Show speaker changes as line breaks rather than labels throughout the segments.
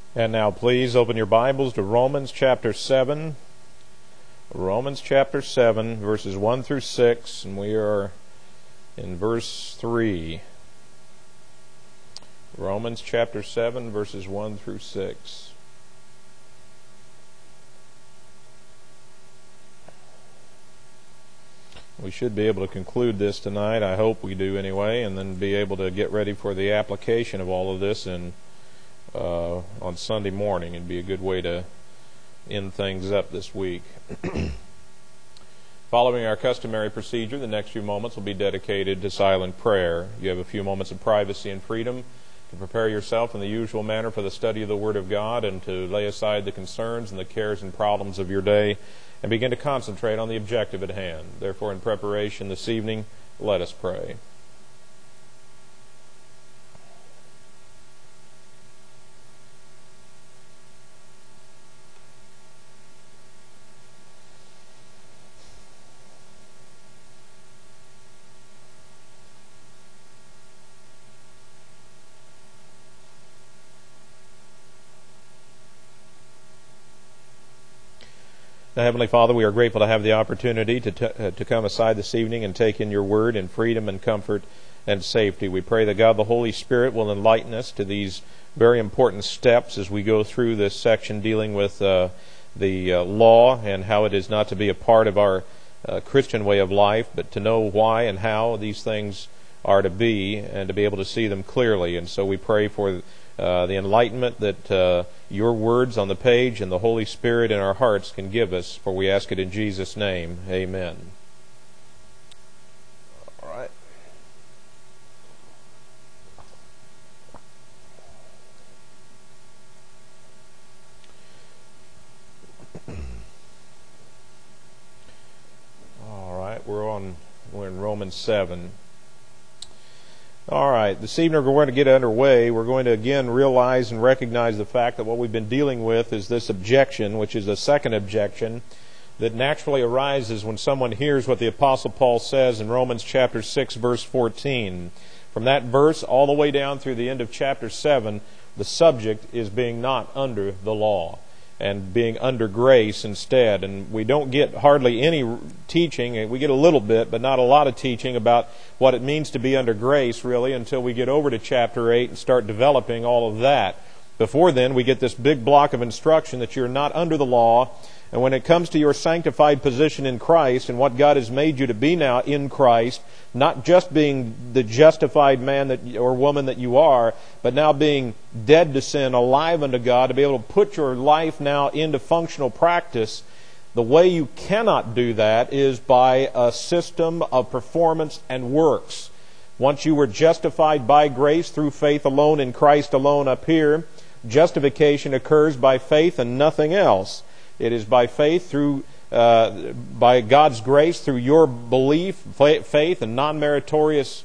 And now please open your Bibles to Romans chapter 7. Romans chapter 7, verses 1 through 6, and we are in verse 3. Romans chapter 7, verses 1 through 6. We should be able to conclude this tonight. I hope we do anyway, and then be able to get ready for the application of all of this on Sunday morning. It'd be a good way to end things up this week. Following our customary procedure, the next few moments will be dedicated to silent prayer. You have a few moments of privacy and freedom to prepare yourself in the usual manner for the study of the Word of God and to lay aside the concerns and the cares and problems of your day and begin to concentrate on the objective at hand. Therefore, in preparation this evening, let us pray. Now, Heavenly Father, we are grateful to have the opportunity to come aside this evening and take in your word in freedom and comfort and safety. We pray that God the Holy Spirit will enlighten us to these very important steps as we go through this section dealing with the law and how it is not to be a part of our Christian way of life, but to know why and how these things are to be and to be able to see them clearly. And so we pray for the enlightenment that your words on the page and the Holy Spirit in our hearts can give us, for we ask it in Jesus' name. Amen. All right. All right, we're in Romans 7. All right, this evening we're going to get underway. We're going to again realize and recognize the fact that what we've been dealing with is this objection, which is a second objection that naturally arises when someone hears what the Apostle Paul says in Romans chapter 6, verse 14. From that verse all the way down through the end of chapter 7, the subject is being not under the law and being under grace instead. And we don't get hardly any teaching. We get a little bit, but not a lot of teaching about what it means to be under grace, really, until we get over to chapter 8 and start developing all of that. Before then, we get this big block of instruction that you're not under the law. And when it comes to your sanctified position in Christ and what God has made you to be now in Christ, not just being the justified man or woman that you are, but now being dead to sin, alive unto God, to be able to put your life now into functional practice, the way you cannot do that is by a system of performance and works. Once you were justified by grace through faith alone in Christ alone up here, justification occurs by faith and nothing else. It is by faith through, by God's grace through your belief, faith, and non-meritorious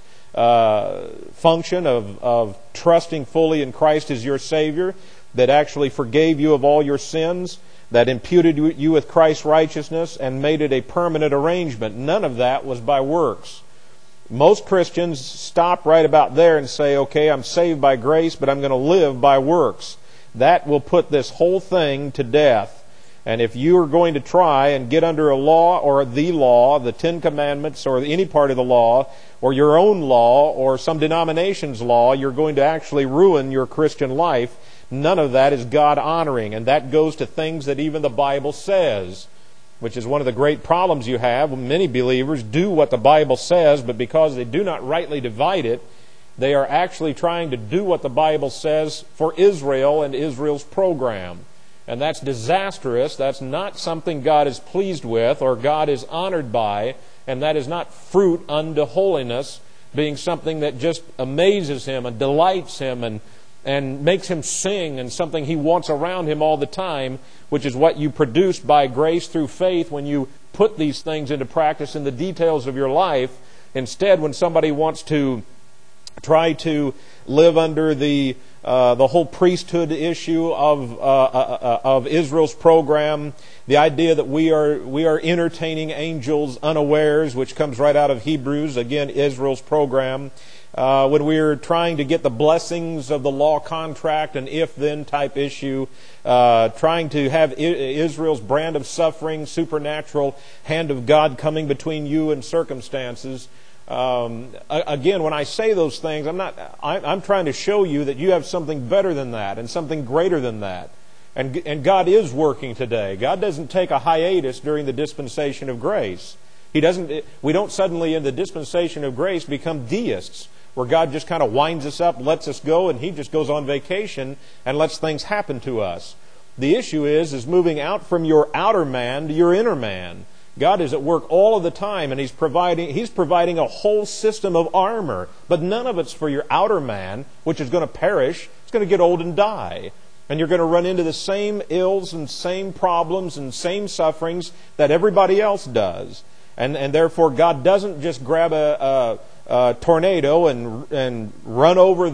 function of trusting fully in Christ as your Savior that actually forgave you of all your sins, that imputed you with Christ's righteousness and made it a permanent arrangement. None of that was by works. Most Christians stop right about there and say, okay, I'm saved by grace, but I'm going to live by works. That will put this whole thing to death. And if you are going to try and get under a law or the Ten Commandments or any part of the law, or your own law or some denomination's law, you're going to actually ruin your Christian life. None of that is God-honoring, and that goes to things that even the Bible says, which is one of the great problems you have. Many believers do what the Bible says, but because they do not rightly divide it, they are actually trying to do what the Bible says for Israel and Israel's program. And that's disastrous. That's not something God is pleased with or God is honored by. And that is not fruit unto holiness, being something that just amazes Him and delights Him and makes Him sing and something He wants around Him all the time, which is what you produce by grace through faith when you put these things into practice in the details of your life. Instead, when somebody wants to try to live under the whole priesthood issue of Israel's program, the idea that we are entertaining angels unawares, which comes right out of Hebrews, again, Israel's program. when we were trying to get the blessings of the law contract, an if-then type issue, trying to have Israel's brand of suffering, supernatural hand of God coming between you and circumstances. Again, when I say those things, I'm trying to show you that you have something better than that and something greater than that. And God is working today. God doesn't take a hiatus during the dispensation of grace. We don't suddenly in the dispensation of grace become deists, where God just kind of winds us up, lets us go, and He just goes on vacation and lets things happen to us. The issue is moving out from your outer man to your inner man. God is at work all of the time, and He's providing a whole system of armor, but none of it's for your outer man, which is going to perish. It's going to get old and die. And you're going to run into the same ills and same problems and same sufferings that everybody else does. And therefore, God doesn't just grab a tornado and run over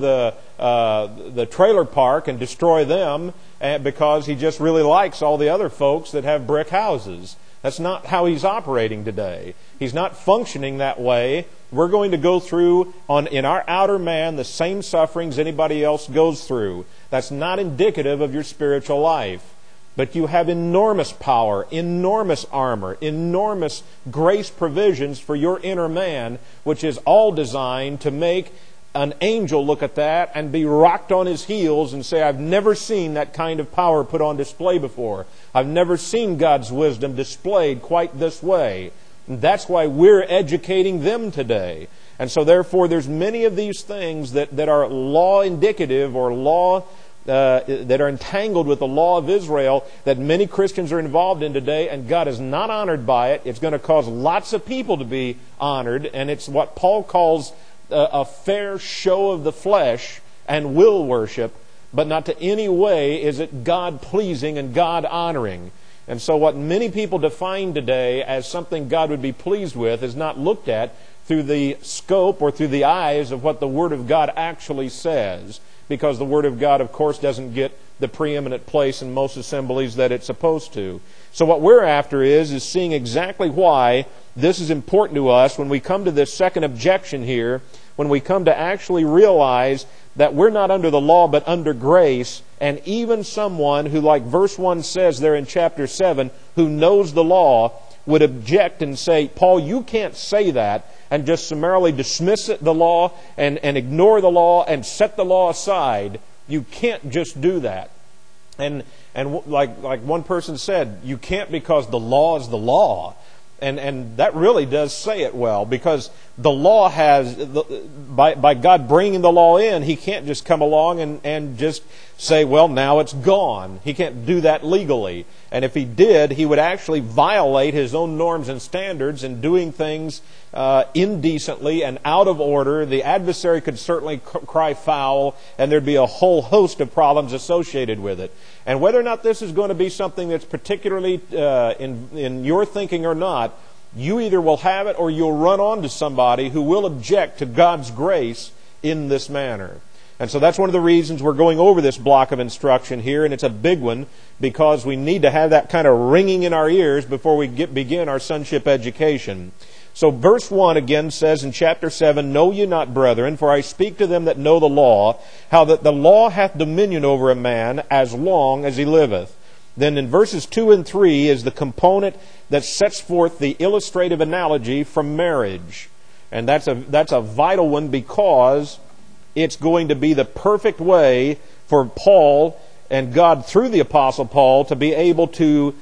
the trailer park and destroy them because He just really likes all the other folks that have brick houses. That's not how He's operating today. He's not functioning that way. We're going to go through in our outer man the same sufferings anybody else goes through. That's not indicative of your spiritual life. But you have enormous power, enormous armor, enormous grace provisions for your inner man, which is all designed to make an angel look at that and be rocked on his heels and say, I've never seen that kind of power put on display before. I've never seen God's wisdom displayed quite this way. And that's why we're educating them today. And so therefore there's many of these things that are law indicative or law that are entangled with the law of Israel that many Christians are involved in today, and God is not honored by it. It's going to cause lots of people to be honored, and it's what Paul calls a fair show of the flesh and will worship, but not to any way is it God-pleasing and God-honoring. And so what many people define today as something God would be pleased with is not looked at through the scope or through the eyes of what the Word of God actually says, because the Word of God, of course, doesn't get the preeminent place in most assemblies that it's supposed to. So what we're after is seeing exactly why this is important to us when we come to this second objection here, when we come to actually realize that we're not under the law but under grace, and even someone who, like verse 1 says there in chapter 7, who knows the law, would object and say, Paul, you can't say that and just summarily dismiss the law and ignore the law and set the law aside. You can't just do that. And like one person said, you can't because the law is the law. And that really does say it well, because the law has, by God bringing the law in, He can't just come along and just say, well, now it's gone. He can't do that legally. And if He did, He would actually violate His own norms and standards in doing things indecently and out of order. The adversary could certainly cry foul, and there'd be a whole host of problems associated with it. And whether or not this is going to be something that's particularly in your thinking or not, you either will have it or you'll run on to somebody who will object to God's grace in this manner. And so that's one of the reasons we're going over this block of instruction here, and it's a big one because we need to have that kind of ringing in our ears before we begin our sonship education. So verse 1 again says in chapter 7, Know ye not, brethren, for I speak to them that know the law, how that the law hath dominion over a man as long as he liveth. Then in verses 2 and 3 is the component that sets forth the illustrative analogy from marriage. And that's a vital one because it's going to be the perfect way for Paul and God through the Apostle Paul to be able to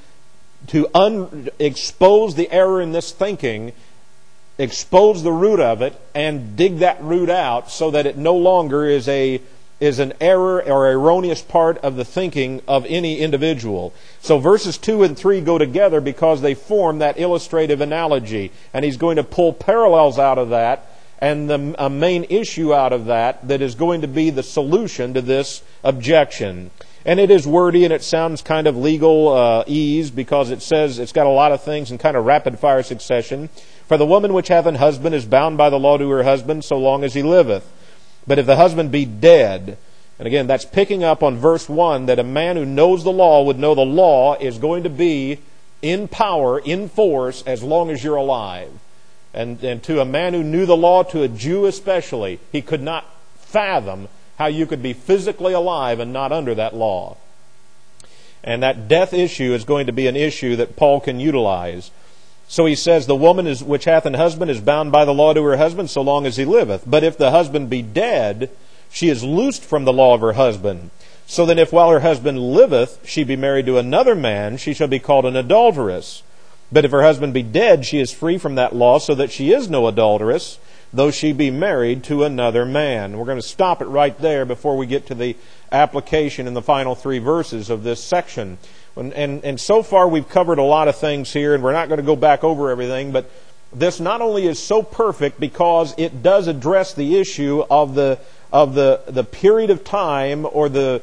expose the error in this thinking, expose the root of it, and dig that root out so that it no longer is an error or erroneous part of the thinking of any individual. So verses 2 and 3 go together because they form that illustrative analogy. And he's going to pull parallels out of that and a main issue out of that is going to be the solution to this objection. And it is wordy and it sounds kind of legal ease because it says it's got a lot of things in kind of rapid fire succession. For the woman which hath an husband is bound by the law to her husband so long as he liveth. But if the husband be dead, and again that's picking up on verse 1, that a man who knows the law would know the law is going to be in power, in force, as long as you're alive. And to a man who knew the law, to a Jew especially, he could not fathom how you could be physically alive and not under that law. And that death issue is going to be an issue that Paul can utilize. So he says, the woman which hath an husband is bound by the law to her husband so long as he liveth. But if the husband be dead, she is loosed from the law of her husband. So then if while her husband liveth, she be married to another man, she shall be called an adulteress. But if her husband be dead, she is free from that law, so that she is no adulteress, though she be married to another man. We're going to stop it right there before we get to the application in the final 3 verses of this section. And so far we've covered a lot of things here, and we're not going to go back over everything, but this not only is so perfect because it does address the issue of the period of time or the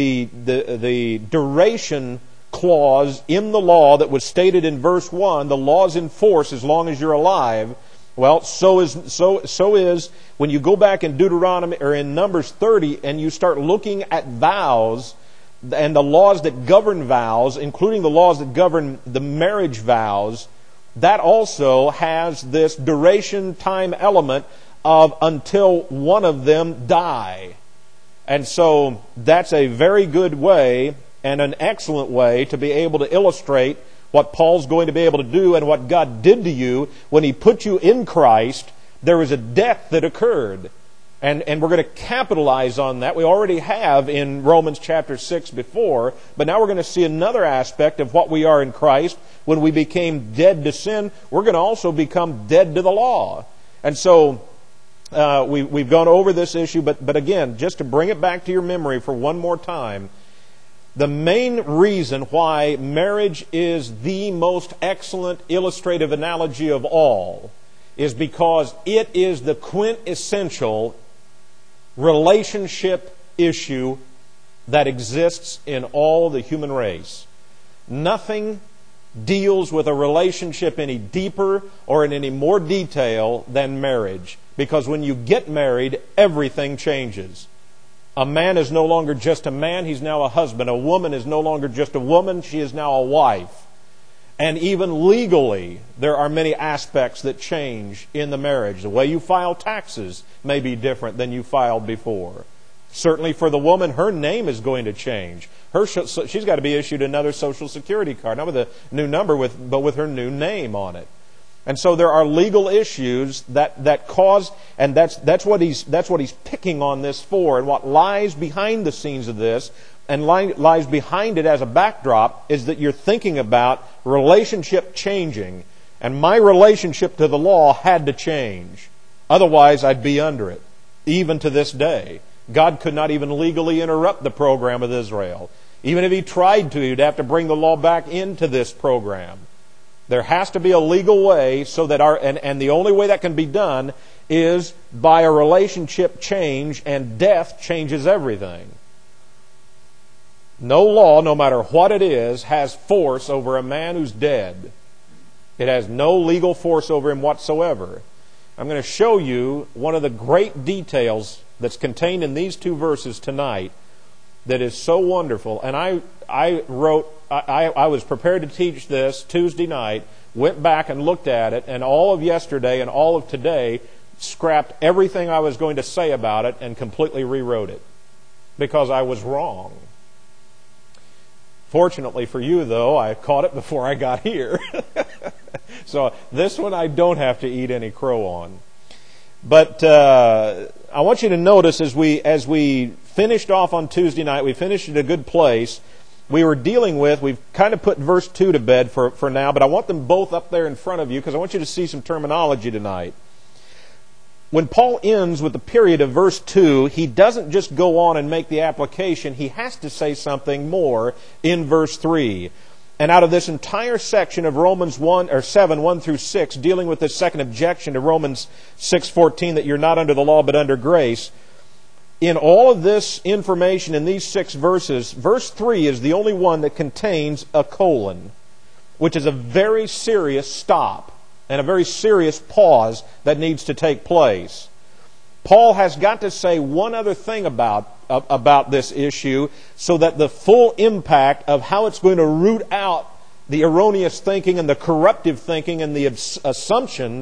duration clause in the law that was stated in verse 1, the law is in force as long as you're alive. Well, so is when you go back in Deuteronomy or in Numbers 30 and you start looking at vows and the laws that govern vows, including the laws that govern the marriage vows, that also has this duration time element of until one of them die. And so that's a very good way and an excellent way to be able to illustrate what Paul's going to be able to do and what God did to you when He put you in Christ. There was a death that occurred. And we're going to capitalize on that. We already have in Romans chapter 6 before, but now we're going to see another aspect of what we are in Christ. When we became dead to sin, we're going to also become dead to the law. And so we've gone over this issue, but again, just to bring it back to your memory for one more time, the main reason why marriage is the most excellent illustrative analogy of all is because it is the quintessential relationship issue that exists in all the human race. Nothing deals with a relationship any deeper or in any more detail than marriage. Because when you get married, everything changes. A man is no longer just a man, he's now a husband. A woman is no longer just a woman, she is now a wife. And even legally, there are many aspects that change in the marriage. The way you file taxes may be different than you filed before. Certainly for the woman, her name is going to change. She's got to be issued another Social Security card, not with a new number, but with her new name on it. And so there are legal issues that cause, and that's what he's picking on this for. And what lies behind the scenes of this, and lies behind it as a backdrop, is that you're thinking about relationship changing. And my relationship to the law had to change. Otherwise, I'd be under it. Even to this day. God could not even legally interrupt the program of Israel. Even if He tried to, He'd have to bring the law back into this program. There has to be a legal way so that and the only way that can be done is by a relationship change, and death changes everything. No law, no matter what it is, has force over a man who's dead. It has no legal force over him whatsoever. I'm going to show you one of the great details that's contained in these 2 verses tonight that is so wonderful. And I was prepared to teach this Tuesday night, went back and looked at it, and all of yesterday and all of today scrapped everything I was going to say about it and completely rewrote it because I was wrong. Fortunately for you, though, I caught it before I got here. So this one I don't have to eat any crow on. But I want you to notice as we finished off on Tuesday night, we finished at a good place. We've kind of put verse 2 to bed for now, but I want them both up there in front of you because I want you to see some terminology tonight. When Paul ends with the period of verse 2, he doesn't just go on and make the application. He has to say something more in verse 3. And out of this entire section of Romans 7, 1 through 6, dealing with this second objection to Romans 6:14, that you're not under the law but under grace, in all of this information in these 6 verses, verse 3 is the only one that contains a colon, which is a very serious stop and a very serious pause that needs to take place. Paul has got to say one other thing about this issue so that the full impact of how it's going to root out the erroneous thinking and the corruptive thinking and the assumptions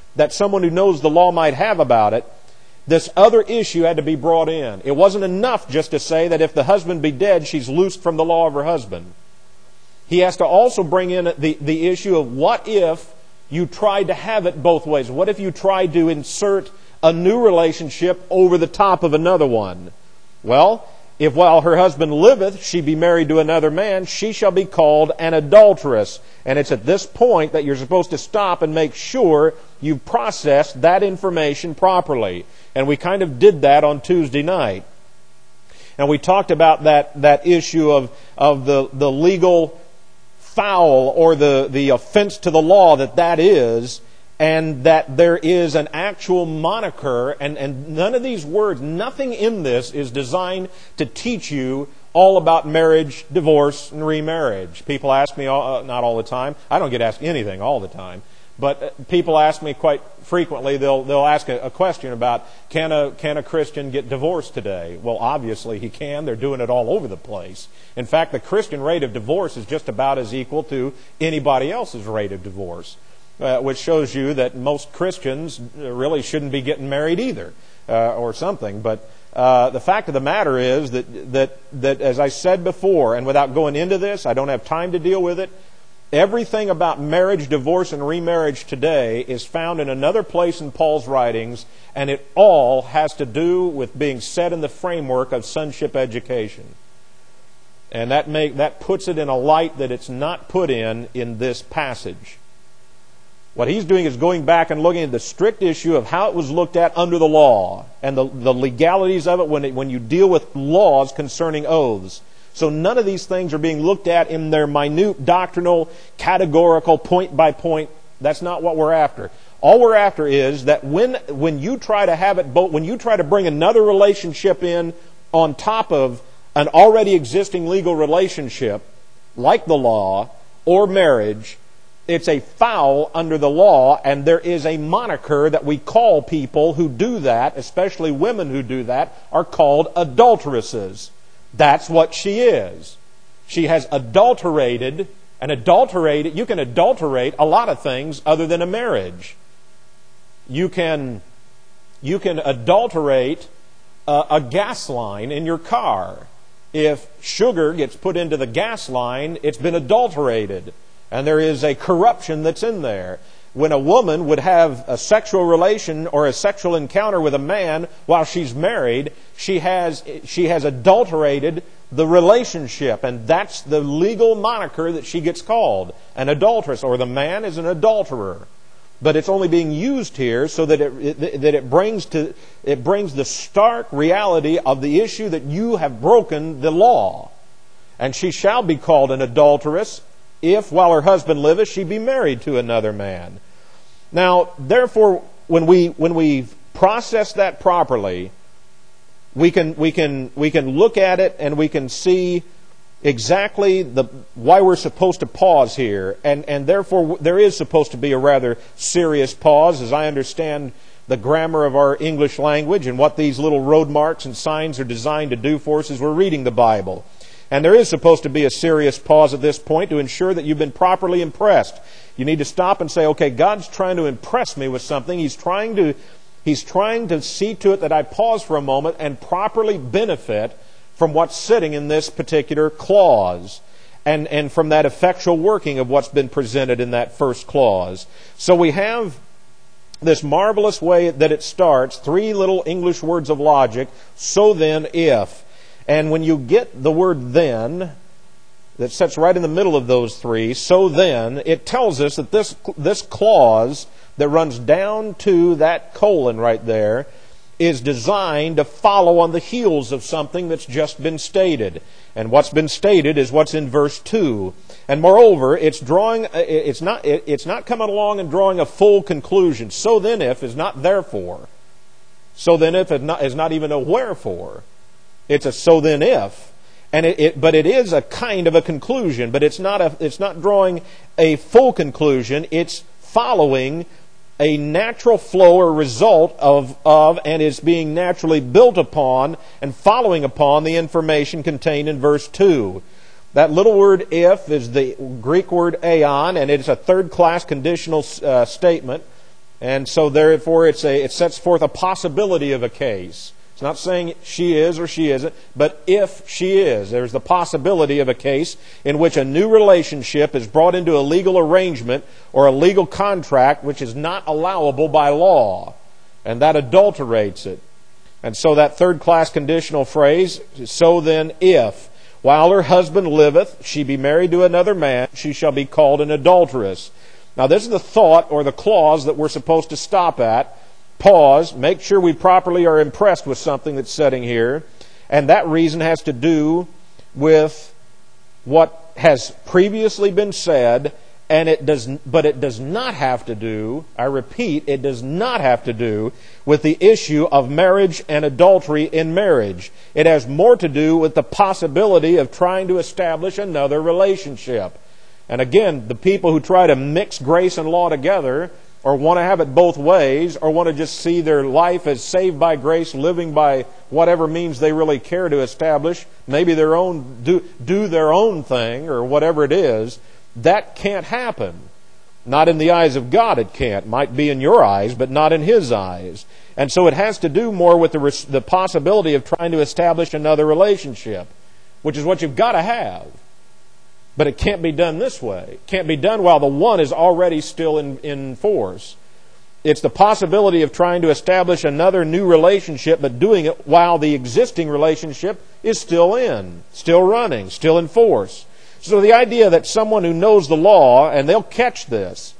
that someone who knows the law might have about it, this other issue had to be brought in. It wasn't enough just to say that if the husband be dead, she's loosed from the law of her husband. He has to also bring in the issue of what if you tried to have it both ways? What if you tried to insert a new relationship over the top of another one? Well, if while her husband liveth, she be married to another man, she shall be called an adulteress. And it's at this point that you're supposed to stop and make sure you've processed that information properly. And we kind of did that on Tuesday night. And we talked about that issue of the legal foul or the offense to the law that is, and that there is an actual moniker, and none of these words, nothing in this is designed to teach you all about marriage, divorce, and remarriage. People ask me, not all the time, I don't get asked anything all the time, but people ask me quite frequently, they'll ask a question about, can a Christian get divorced today? Well, obviously he can. They're doing it all over the place. In fact, the Christian rate of divorce is just about as equal to anybody else's rate of divorce. Which shows you that most Christians really shouldn't be getting married either, or something. But the fact of the matter is that as I said before, and without going into this, I don't have time to deal with it, everything about marriage, divorce, and remarriage today is found in another place in Paul's writings, and it all has to do with being set in the framework of sonship education. And that puts it in a light that it's not put in this passage. What he's doing is going back and looking at the strict issue of how it was looked at under the law and the legalities of it when you deal with laws concerning oaths. So none of these things are being looked at in their minute doctrinal, categorical, point by point. That's not what we're after. All we're after is that when you try to have it both, when you try to bring another relationship in on top of an already existing legal relationship, like the law or marriage, it's a foul under the law, and there is a moniker that we call people who do that, especially women who do that, are called adulteresses. That's what she is. She has adulterated, you can adulterate a lot of things other than a marriage. You can adulterate a gas line in your car. If sugar gets put into the gas line, it's been adulterated. And there is a corruption that's in there. When a woman would have a sexual relation or a sexual encounter with a man while she's married, she has adulterated the relationship. And that's the legal moniker that she gets called, an adulteress, or the man is an adulterer. But it's only being used here so that it brings the stark reality of the issue that you have broken the law. And she shall be called an adulteress, if, while her husband liveth, she be married to another man. Now, therefore, when we process that properly, we can look at it and we can see exactly why we're supposed to pause here, and therefore there is supposed to be a rather serious pause, as I understand the grammar of our English language and what these little road marks and signs are designed to do for us as we're reading the Bible. And there is supposed to be a serious pause at this point to ensure that you've been properly impressed. You need to stop and say, okay, God's trying to impress me with something. He's trying to see to it that I pause for a moment and properly benefit from what's sitting in this particular clause and from that effectual working of what's been presented in that first clause. So we have this marvelous way that it starts, 3 little English words of logic, so then, if. And when you get the word then, that sits right in the middle of those 3, so then, it tells us that this clause that runs down to that colon right there is designed to follow on the heels of something that's just been stated. And what's been stated is what's in verse 2. And moreover, it's not coming along and drawing a full conclusion. So then if is not therefore. So then if is not even a wherefore. It's a so then if, but it is a kind of a conclusion. But it's not drawing a full conclusion. It's following a natural flow or result of and is being naturally built upon and following upon the information contained in verse 2. That little word if is the Greek word aeon, and it's a third-class conditional statement. And so therefore it sets forth a possibility of a case. It's not saying she is or she isn't, but if she is, there's the possibility of a case in which a new relationship is brought into a legal arrangement or a legal contract which is not allowable by law. And that adulterates it. And so that third-class conditional phrase, so then if, while her husband liveth, she be married to another man, she shall be called an adulteress. Now this is the thought or the clause that we're supposed to stop at. Pause, make sure we properly are impressed with something that's setting here. And that reason has to do with what has previously been said, but it does not have to do, I repeat, it does not have to do with the issue of marriage and adultery in marriage. It has more to do with the possibility of trying to establish another relationship. And again, the people who try to mix grace and law together, or want to have it both ways, or want to just see their life as saved by grace, living by whatever means they really care to establish, maybe their own do their own thing, or whatever it is, that can't happen. Not in the eyes of God it can't. Might be in your eyes, but not in His eyes. And so it has to do more with the possibility of trying to establish another relationship, which is what you've got to have. But it can't be done this way. It can't be done while the one is already still in force. It's the possibility of trying to establish another new relationship, but doing it while the existing relationship is still running, still in force. So the idea that someone who knows the law, and they'll catch this,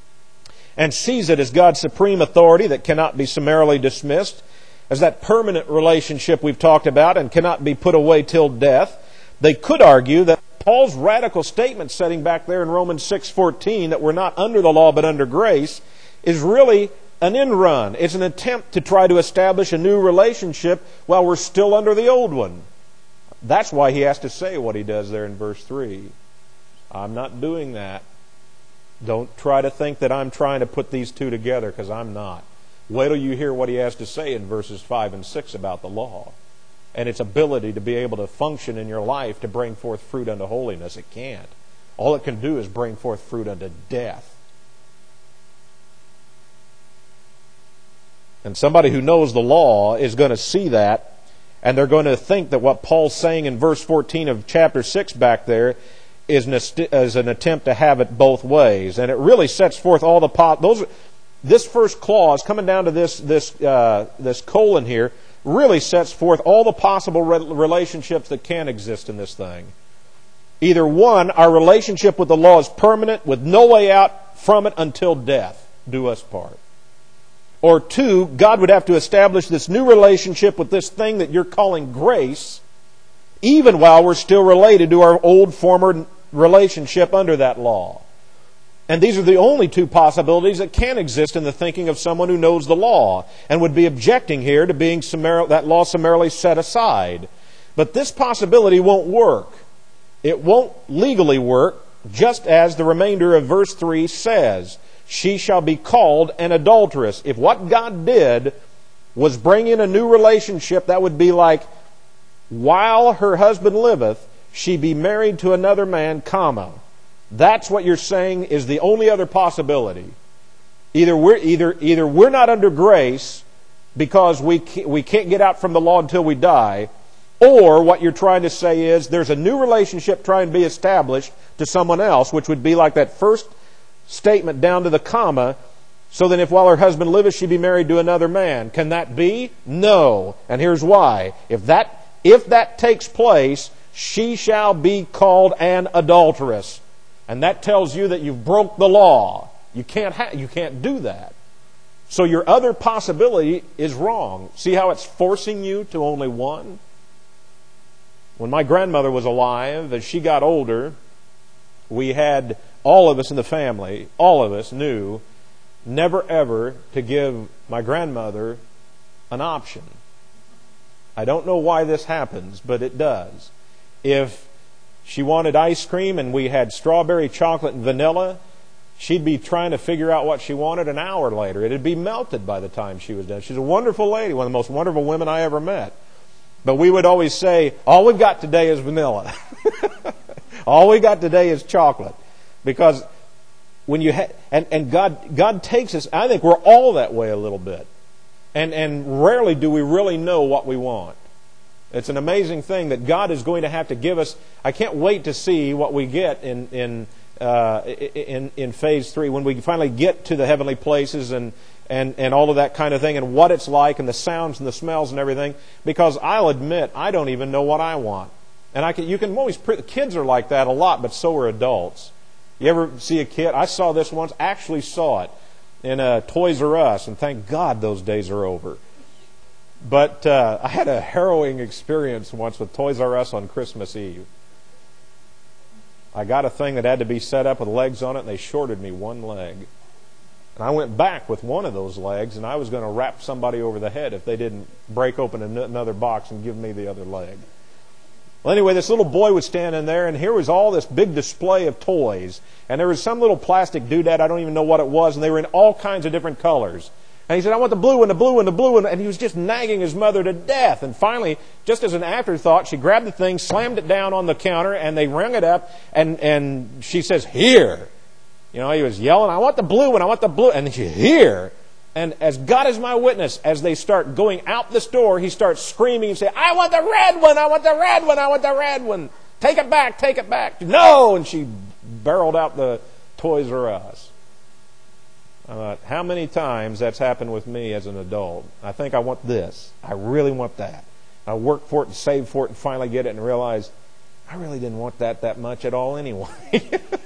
and sees it as God's supreme authority that cannot be summarily dismissed, as that permanent relationship we've talked about and cannot be put away till death, they could argue that Paul's radical statement setting back there in Romans 6:14 that we're not under the law but under grace is really an end run. It's an attempt to try to establish a new relationship while we're still under the old one. That's why he has to say what he does there in verse 3. I'm not doing that. Don't try to think that I'm trying to put these two together, because I'm not. Wait till you hear what he has to say in verses 5 and 6 about the law and its ability to be able to function in your life to bring forth fruit unto holiness. It can't. All it can do is bring forth fruit unto death. And somebody who knows the law is going to see that, and they're going to think that what Paul's saying in verse 14 of chapter 6 back there is an attempt to have it both ways. And it really sets forth all the this first clause, coming down to this colon here, really sets forth all the possible relationships that can exist in this thing. Either one, our relationship with the law is permanent, with no way out from it until death do us part. Or two, God would have to establish this new relationship with this thing that you're calling grace, even while we're still related to our old former relationship under that law. And these are the only two possibilities that can exist in the thinking of someone who knows the law and would be objecting here to being that law summarily set aside. But this possibility won't work. It won't legally work, just as the remainder of verse 3 says. She shall be called an adulteress. If what God did was bring in a new relationship, that would be like, while her husband liveth, she be married to another man, comma. That's what you're saying is the only other possibility. Either we're not under grace because we can't get out from the law until we die, or what you're trying to say is there's a new relationship trying to be established to someone else, which would be like that first statement down to the comma. So then if while her husband liveth, she be married to another man. Can that be? No. And here's why. If that takes place, she shall be called an adulteress. And that tells you that you've broke the law. You can't do that. So your other possibility is wrong. See how it's forcing you to only one? When my grandmother was alive, as she got older, we had, all of us in the family, all of us knew never ever to give my grandmother an option. I don't know why this happens, but it does. If she wanted ice cream and we had strawberry, chocolate, and vanilla, she'd be trying to figure out what she wanted an hour later. It'd be melted by the time she was done. She's a wonderful lady, one of the most wonderful women I ever met. But we would always say, all we've got today is vanilla. All we got today is chocolate. Because and God takes us, I think we're all that way a little bit. And rarely do we really know what we want. It's an amazing thing that God is going to have to give us. I can't wait to see what we get in phase 3 when we finally get to the heavenly places and all of that kind of thing, and what it's like, and the sounds and the smells and everything. Because I'll admit, I don't even know what I want. And you can always, kids are like that a lot, but so are adults. You ever see a kid? I saw this once, actually saw it in Toys R Us, and thank God those days are over. But I had a harrowing experience once with Toys R Us on Christmas Eve. I got a thing that had to be set up with legs on it, and they shorted me one leg. And I went back with one of those legs, and I was going to rap somebody over the head if they didn't break open another box and give me the other leg. Well, anyway, this little boy was standing there, and here was all this big display of toys. And there was some little plastic doodad, I don't even know what it was, and they were in all kinds of different colors. And he said, I want the blue one, the blue one, the blue one. And he was just nagging his mother to death. And finally, just as an afterthought, she grabbed the thing, slammed it down on the counter, and they rung it up, and she says, here. You know, he was yelling, I want the blue one, I want the blue. And then she, here. And as God is my witness, as they start going out this door, he starts screaming and saying, I want the red one, I want the red one, I want the red one. Take it back, take it back. No! And she barreled out the Toys R Us. I thought, how many times that's happened with me as an adult? I think I want this. I really want that. I work for it and save for it and finally get it and realize I really didn't want that much at all anyway.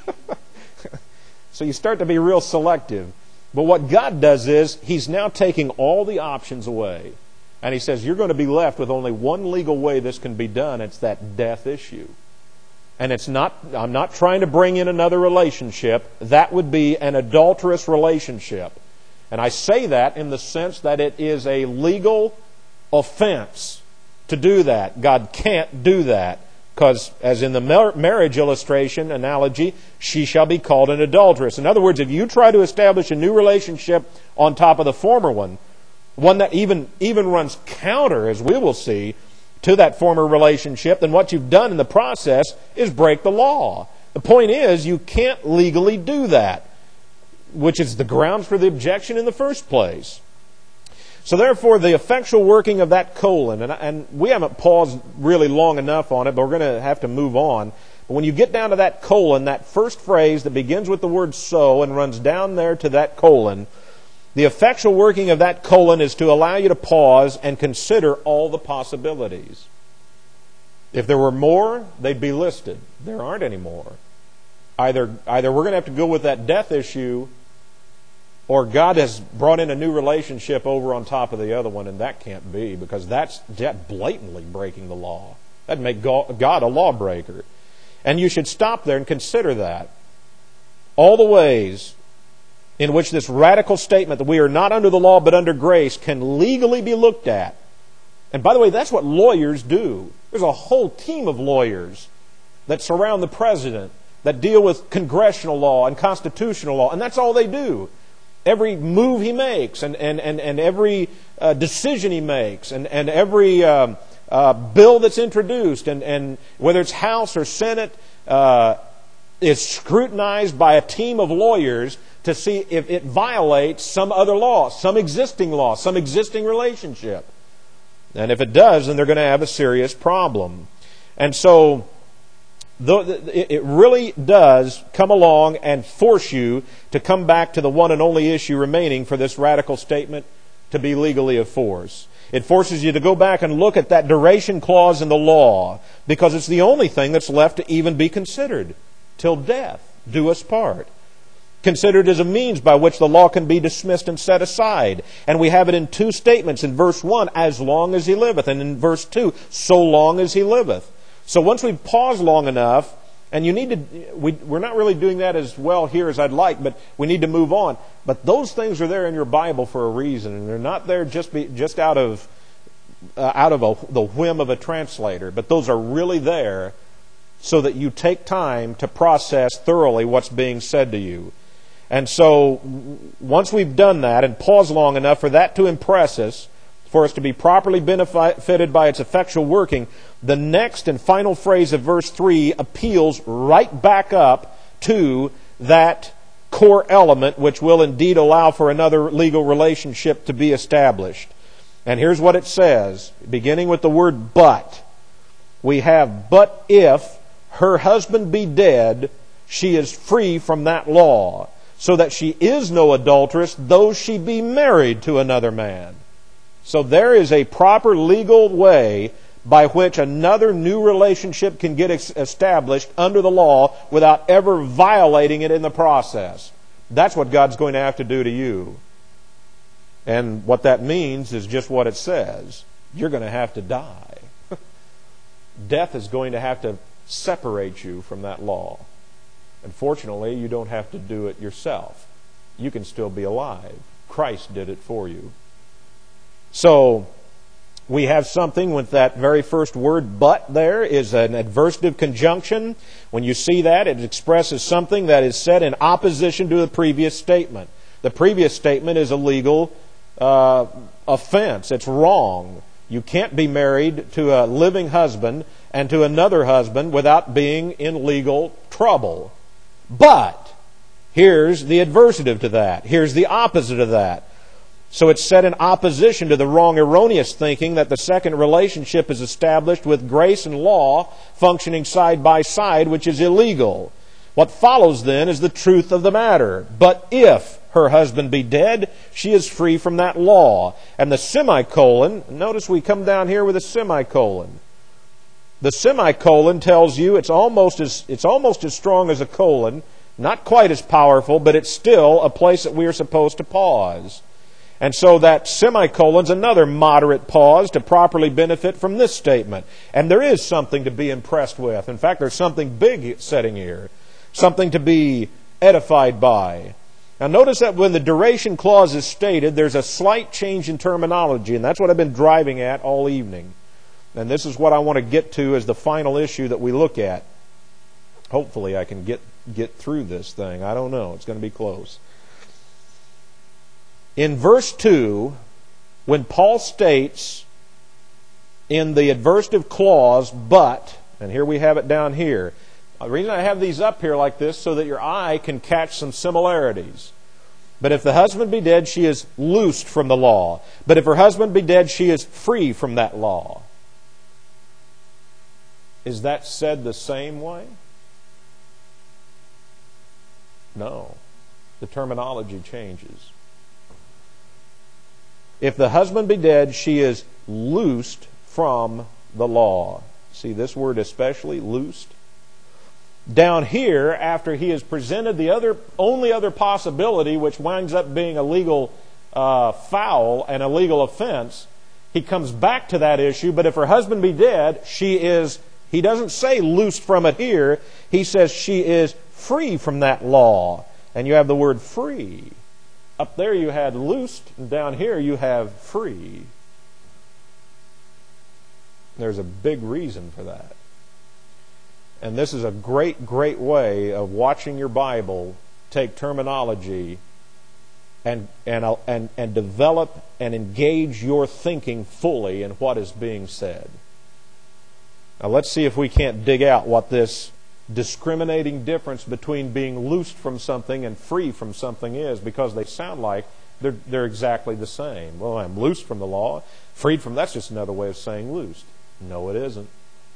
So you start to be real selective. But what God does is He's now taking all the options away. And He says, you're going to be left with only one legal way this can be done. It's that death issue. And I'm not trying to bring in another relationship. That would be an adulterous relationship. And I say that in the sense that it is a legal offense to do that. God can't do that. Because, as in the marriage illustration analogy, she shall be called an adulteress. In other words, if you try to establish a new relationship on top of the former one that even runs counter, as we will see, to that former relationship, then what you've done in the process is break the law. The point is, you can't legally do that, which is the grounds for the objection in the first place. So therefore, the effectual working of that colon, and we haven't paused really long enough on it, but we're going to have to move on. But when you get down to that colon, that first phrase that begins with the word so and runs down there to that colon, the effectual working of that colon is to allow you to pause and consider all the possibilities. If there were more, they'd be listed. There aren't any more. Either we're going to have to go with that death issue, or God has brought in a new relationship over on top of the other one, and that can't be, because that's blatantly breaking the law. That'd make God a lawbreaker. And you should stop there and consider that. All the ways in which this radical statement that we are not under the law but under grace can legally be looked at. And by the way, that's what lawyers do. There's a whole team of lawyers that surround the president that deal with congressional law and constitutional law, and that's all they do. Every move he makes and every decision he makes and every bill that's introduced and whether it's House or Senate is scrutinized by a team of lawyers to see if it violates some other law, some existing relationship. And if it does, then they're going to have a serious problem. And so it really does come along and force you to come back to the one and only issue remaining for this radical statement to be legally of force. It forces you to go back and look at that duration clause in the law, because it's the only thing that's left to even be considered. Till death do us part. Considered as a means by which the law can be dismissed and set aside. And we have it in two statements. In verse 1, as long as he liveth. And in verse 2, so long as he liveth. So once we've paused long enough, and we're not really doing that as well here as I'd like, but we need to move on. But those things are there in your Bible for a reason, and they're not there just out of the whim of a translator. But those are really there so that you take time to process thoroughly what's being said to you. And so once we've done that and paused long enough for that to impress us, for us to be properly benefited by its effectual working, the next and final phrase of verse 3 appeals right back up to that core element which will indeed allow for another legal relationship to be established. And here's what it says, beginning with the word but. We have, but if her husband be dead, she is free from that law, so that she is no adulteress, though she be married to another man. So there is a proper legal way by which another new relationship can get established under the law without ever violating it in the process. That's what God's going to have to do to you. And what that means is just what it says. You're going to have to die. Death is going to have to separate you from that law. Unfortunately, you don't have to do it yourself. You can still be alive. Christ did it for you. So, we have something with that very first word, but there is an adversative conjunction. When you see that, it expresses something that is said in opposition to the previous statement. The previous statement is a legal offense. It's wrong. You can't be married to a living husband and to another husband without being in legal trouble. But here's the adversative to that. Here's the opposite of that. So it's set in opposition to the wrong, erroneous thinking that the second relationship is established with grace and law functioning side by side, which is illegal. What follows then is the truth of the matter. But if her husband be dead, she is free from that law. And the semicolon, notice we come down here with a semicolon. The semicolon tells you it's almost as strong as a colon, not quite as powerful, but it's still a place that we are supposed to pause. And so that semicolon's another moderate pause to properly benefit from this statement. And there is something to be impressed with. In fact, there's something big setting here. Something to be edified by. Now notice that when the duration clause is stated, there's a slight change in terminology, and that's what I've been driving at all evening. And this is what I want to get to as the final issue that we look at. Hopefully I can get through this thing. I don't know. It's going to be close. In verse 2, when Paul states in the adversative clause, but, and here we have it down here. The reason I have these up here like this so that your eye can catch some similarities. But if the husband be dead, she is loosed from the law. But if her husband be dead, she is free from that law. Is that said the same way? No. The terminology changes. If the husband be dead, she is loosed from the law. See this word especially, loosed? Down here, after he has presented the only other possibility, which winds up being a legal foul and a legal offense, he comes back to that issue. But if her husband be dead, she is, he doesn't say loosed from it here. He says she is free from that law. And you have the word free. Up there you had loosed, and down here you have free. There's a big reason for that. And this is a great, great way of watching your Bible take terminology and develop and engage your thinking fully in what is being said. Now let's see if we can't dig out what this discriminating difference between being loosed from something and free from something is, because they sound like they're exactly the same. Well, I'm loosed from the law. Freed from, that's just another way of saying loosed. No, it isn't.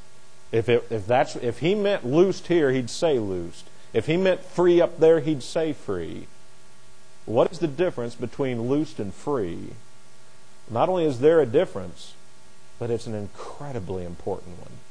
If he meant loosed here, he'd say loosed. If he meant free up there, he'd say free. What is the difference between loosed and free? Not only is there a difference, but it's an incredibly important one.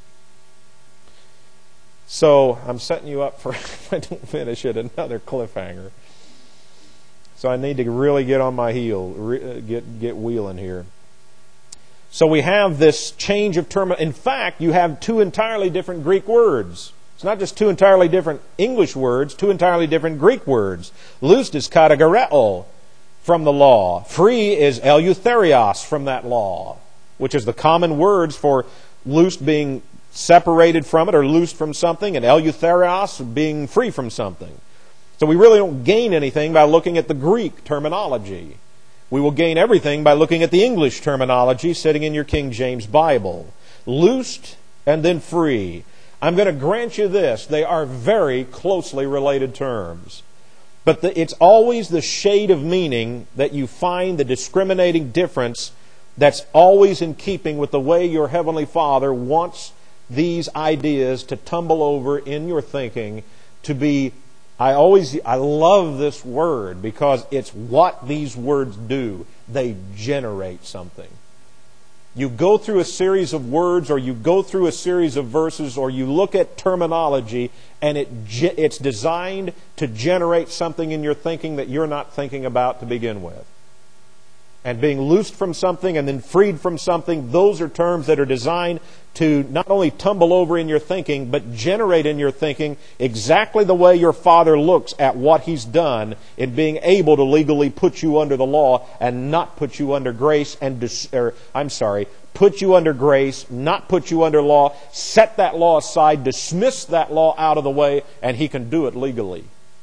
So I'm setting you up for, if I don't finish it, another cliffhanger. So I need to really get on my heel, get wheeling here. So we have this change of term. In fact, you have two entirely different Greek words. It's not just two entirely different English words, two entirely different Greek words. Loosed is katagareo from the law. Free is eleutherios from that law, which is the common words for loosed being separated from it or loosed from something, and eleutherios being free from something. So we really don't gain anything by looking at the Greek terminology. We will gain everything by looking at the English terminology sitting in your King James Bible. Loosed and then free. I'm going to grant you this. They are very closely related terms. But it's always the shade of meaning that you find, the discriminating difference that's always in keeping with the way your Heavenly Father wants these ideas to tumble over in your thinking, to be, I love this word because it's what these words do. They generate something. You go through a series of words, or you go through a series of verses, or you look at terminology, and it's designed to generate something in your thinking that you're not thinking about to begin with. And being loosed from something and then freed from something, those are terms that are designed to not only tumble over in your thinking, but generate in your thinking exactly the way your Father looks at what He's done in being able to legally put you under the law and not put you under grace put you under grace, not put you under law, set that law aside, dismiss that law out of the way, and He can do it legally.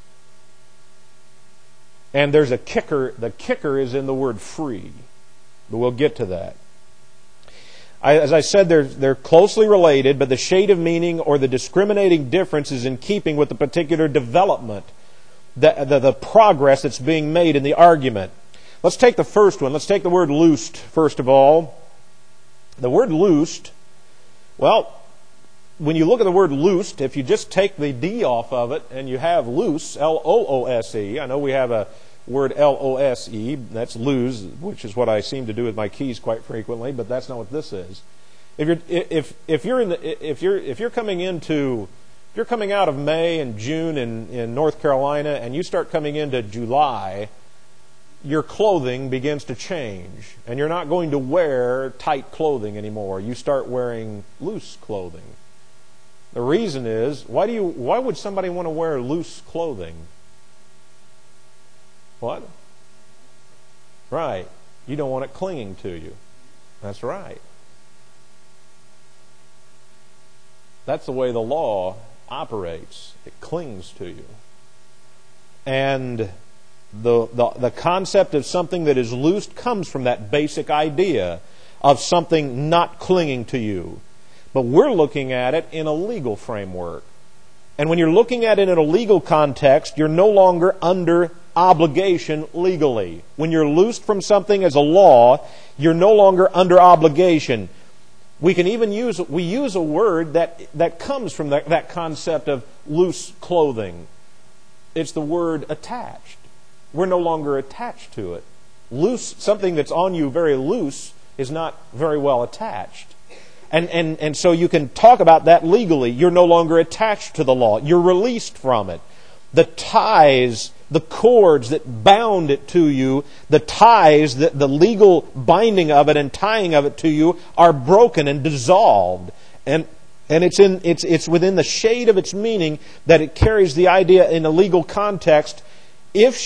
And there's a kicker. The kicker is in the word free. But we'll get to that. As I said, they're closely related, but the shade of meaning or the discriminating difference is in keeping with the particular development, the progress that's being made in the argument. Let's take the first one. Let's take the word loosed, first of all. The word loosed, well, when you look at the word loosed, if you just take the D off of it and you have loose, L-O-O-S-E, I know we have a word L-O-S-E, that's lose, which is what I seem to do with my keys quite frequently, but that's not what this is. If you're coming out of May and June in North Carolina and you start coming into July, your clothing begins to change, and you're not going to wear tight clothing anymore. You start wearing loose clothing. The reason is, why would somebody want to wear loose clothing? What? Right. You don't want it clinging to you. That's right. That's the way the law operates. It clings to you. And the concept of something that is loosed comes from that basic idea of something not clinging to you. But we're looking at it in a legal framework. And when you're looking at it in a legal context, you're no longer under obligation legally. When you're loosed from something as a law, you're no longer under obligation. We can even use a word that comes from that concept of loose clothing. It's the word attached. We're no longer attached to it. Loose, something that's on you very loose, is not very well attached. And so you can talk about that legally. You're no longer attached to the law. You're released from it. The ties, the cords that bound it to you, the ties, the legal binding of it and tying of it to you are broken and dissolved. And it's within the shade of its meaning that it carries the idea in a legal context. If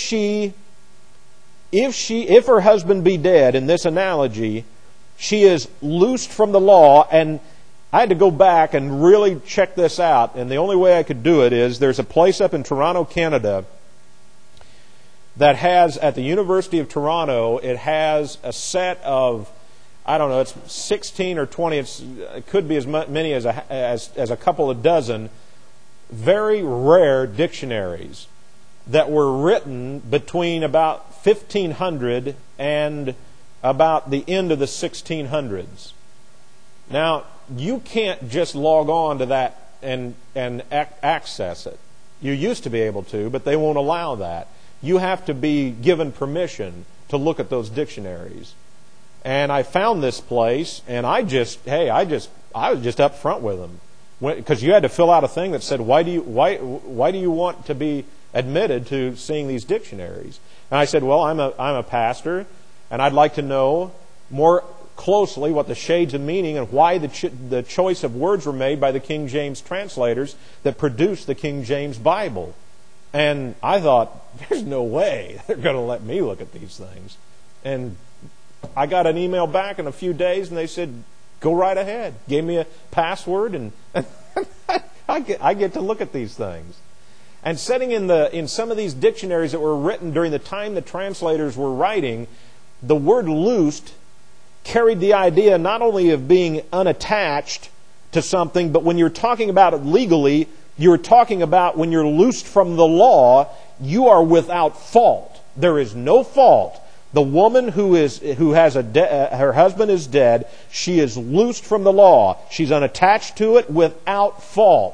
her husband be dead, in this analogy, she is loosed from the law. And I had to go back and really check this out. And the only way I could do it is, there's a place up in Toronto, Canada, that has, at the University of Toronto, it has a set of, I don't know, it's 16 or 20, it could be as many as a couple of dozen, very rare dictionaries that were written between about 1500 and about the end of the 1600s. Now, you can't just log on to that and access it. You used to be able to, but they won't allow that. You have to be given permission to look at those dictionaries. And I found this place, and I was just up front with them, because you had to fill out a thing that said, why do you want to be admitted to seeing these dictionaries? And I said, well, I'm a pastor, and I'd like to know more closely what the shades of meaning and why the choice of words were made by the King James translators that produced the King James Bible. And I thought, there's no way they're going to let me look at these things. And I got an email back in a few days, and they said, go right ahead. Gave me a password, and I get to look at these things. And sitting in some of these dictionaries that were written during the time the translators were writing, the word loosed carried the idea not only of being unattached to something, but when you're talking about it legally, you're talking about when you're loosed from the law, you are without fault. There is no fault. The woman who has her husband is dead, she is loosed from the law. She's unattached to it without fault.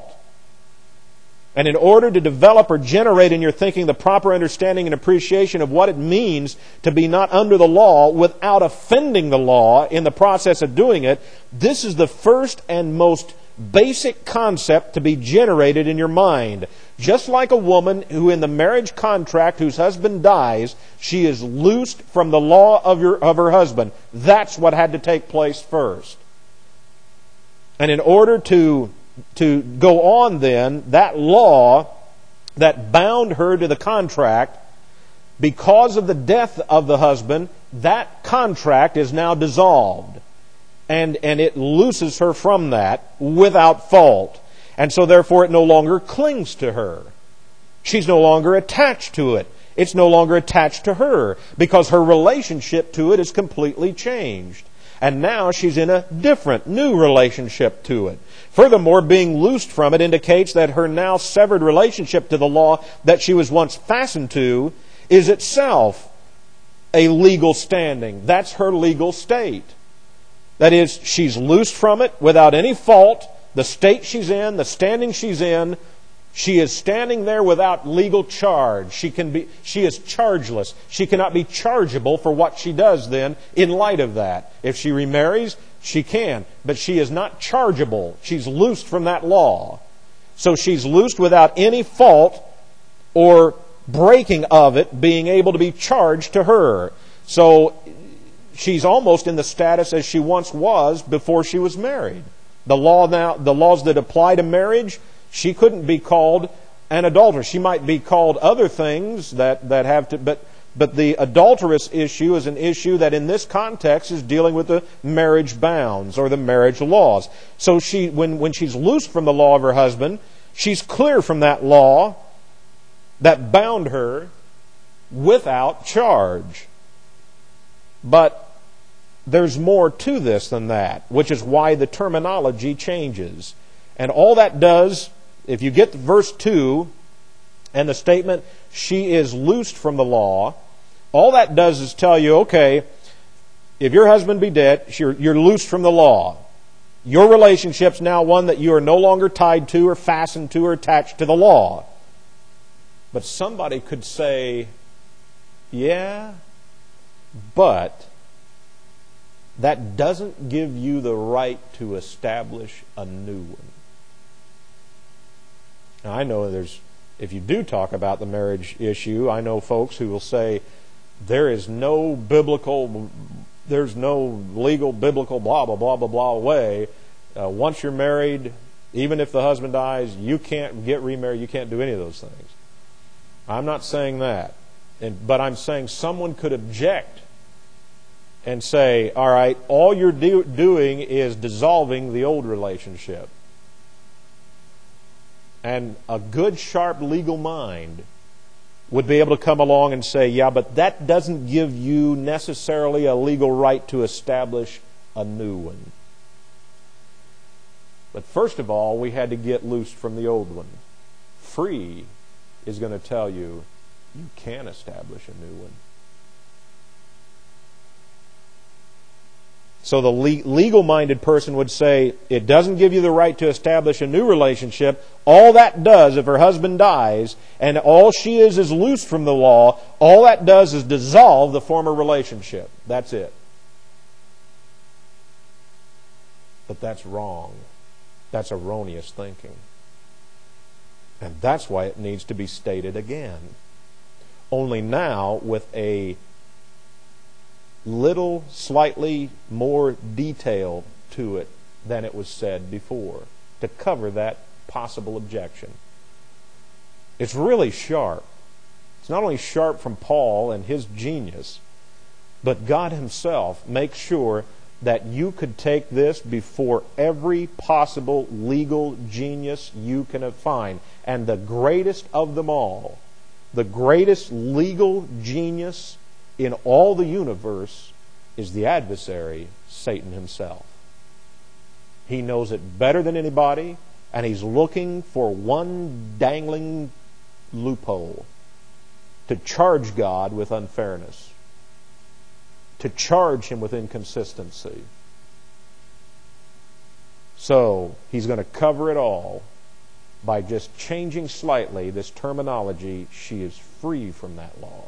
And in order to develop or generate in your thinking the proper understanding and appreciation of what it means to be not under the law without offending the law in the process of doing it, this is the first and most basic concept to be generated in your mind. Just like a woman who in the marriage contract whose husband dies, she is loosed from the law of her husband. That's what had to take place first. And in order to go on then, that law that bound her to the contract, because of the death of the husband, that contract is now dissolved. And it looses her from that without fault. And so therefore it no longer clings to her. She's no longer attached to it. It's no longer attached to her because her relationship to it is completely changed. And now she's in a different, new relationship to it. Furthermore, being loosed from it indicates that her now severed relationship to the law that she was once fastened to is itself a legal standing. That's her legal state. That is, she's loosed from it without any fault. The state she's in, the standing she's in, she is standing there without legal charge. She is chargeless. She cannot be chargeable for what she does then in light of that. If she remarries, she can, but she is not chargeable. She's loosed from that law. So she's loosed without any fault or breaking of it being able to be charged to her. So she's almost in the status as she once was before she was married. The laws that apply to marriage, she couldn't be called an adulteress. She might be called other things that have to, but the adulteress issue is an issue that in this context is dealing with the marriage bounds or the marriage laws. So when she's loosed from the law of her husband, she's clear from that law that bound her without charge. But there's more to this than that, which is why the terminology changes. And all that does, if you get to verse 2 and the statement, she is loosed from the law, all that does is tell you, okay, if your husband be dead, you're loosed from the law. Your relationship's now one that you are no longer tied to or fastened to or attached to the law. But somebody could say, yeah, but that doesn't give you the right to establish a new one. Now, I know if you do talk about the marriage issue, I know folks who will say there's no legal, biblical, blah, blah, blah, blah, blah way. Once you're married, even if the husband dies, you can't get remarried, you can't do any of those things. I'm not saying that. But I'm saying someone could object and say, all right, all you're doing is dissolving the old relationship. And a good, sharp legal mind would be able to come along and say, yeah, but that doesn't give you necessarily a legal right to establish a new one. But first of all, we had to get loose from the old one. Free is going to tell you can establish a new one. So the legal-minded person would say, it doesn't give you the right to establish a new relationship. All that does, if her husband dies, and all she is loosed from the law, all that does is dissolve the former relationship. That's it. But that's wrong. That's erroneous thinking. And that's why it needs to be stated again. Only now with a little slightly more detail to it than it was said before to cover that possible objection. It's really sharp. It's not only sharp from Paul and his genius, but God himself makes sure that you could take this before every possible legal genius you can find. And the greatest of them all, the greatest legal genius in all the universe is the adversary, Satan himself. He knows it better than anybody, and he's looking for one dangling loophole to charge God with unfairness, to charge Him with inconsistency. So He's going to cover it all by just changing slightly this terminology. She is free from that law.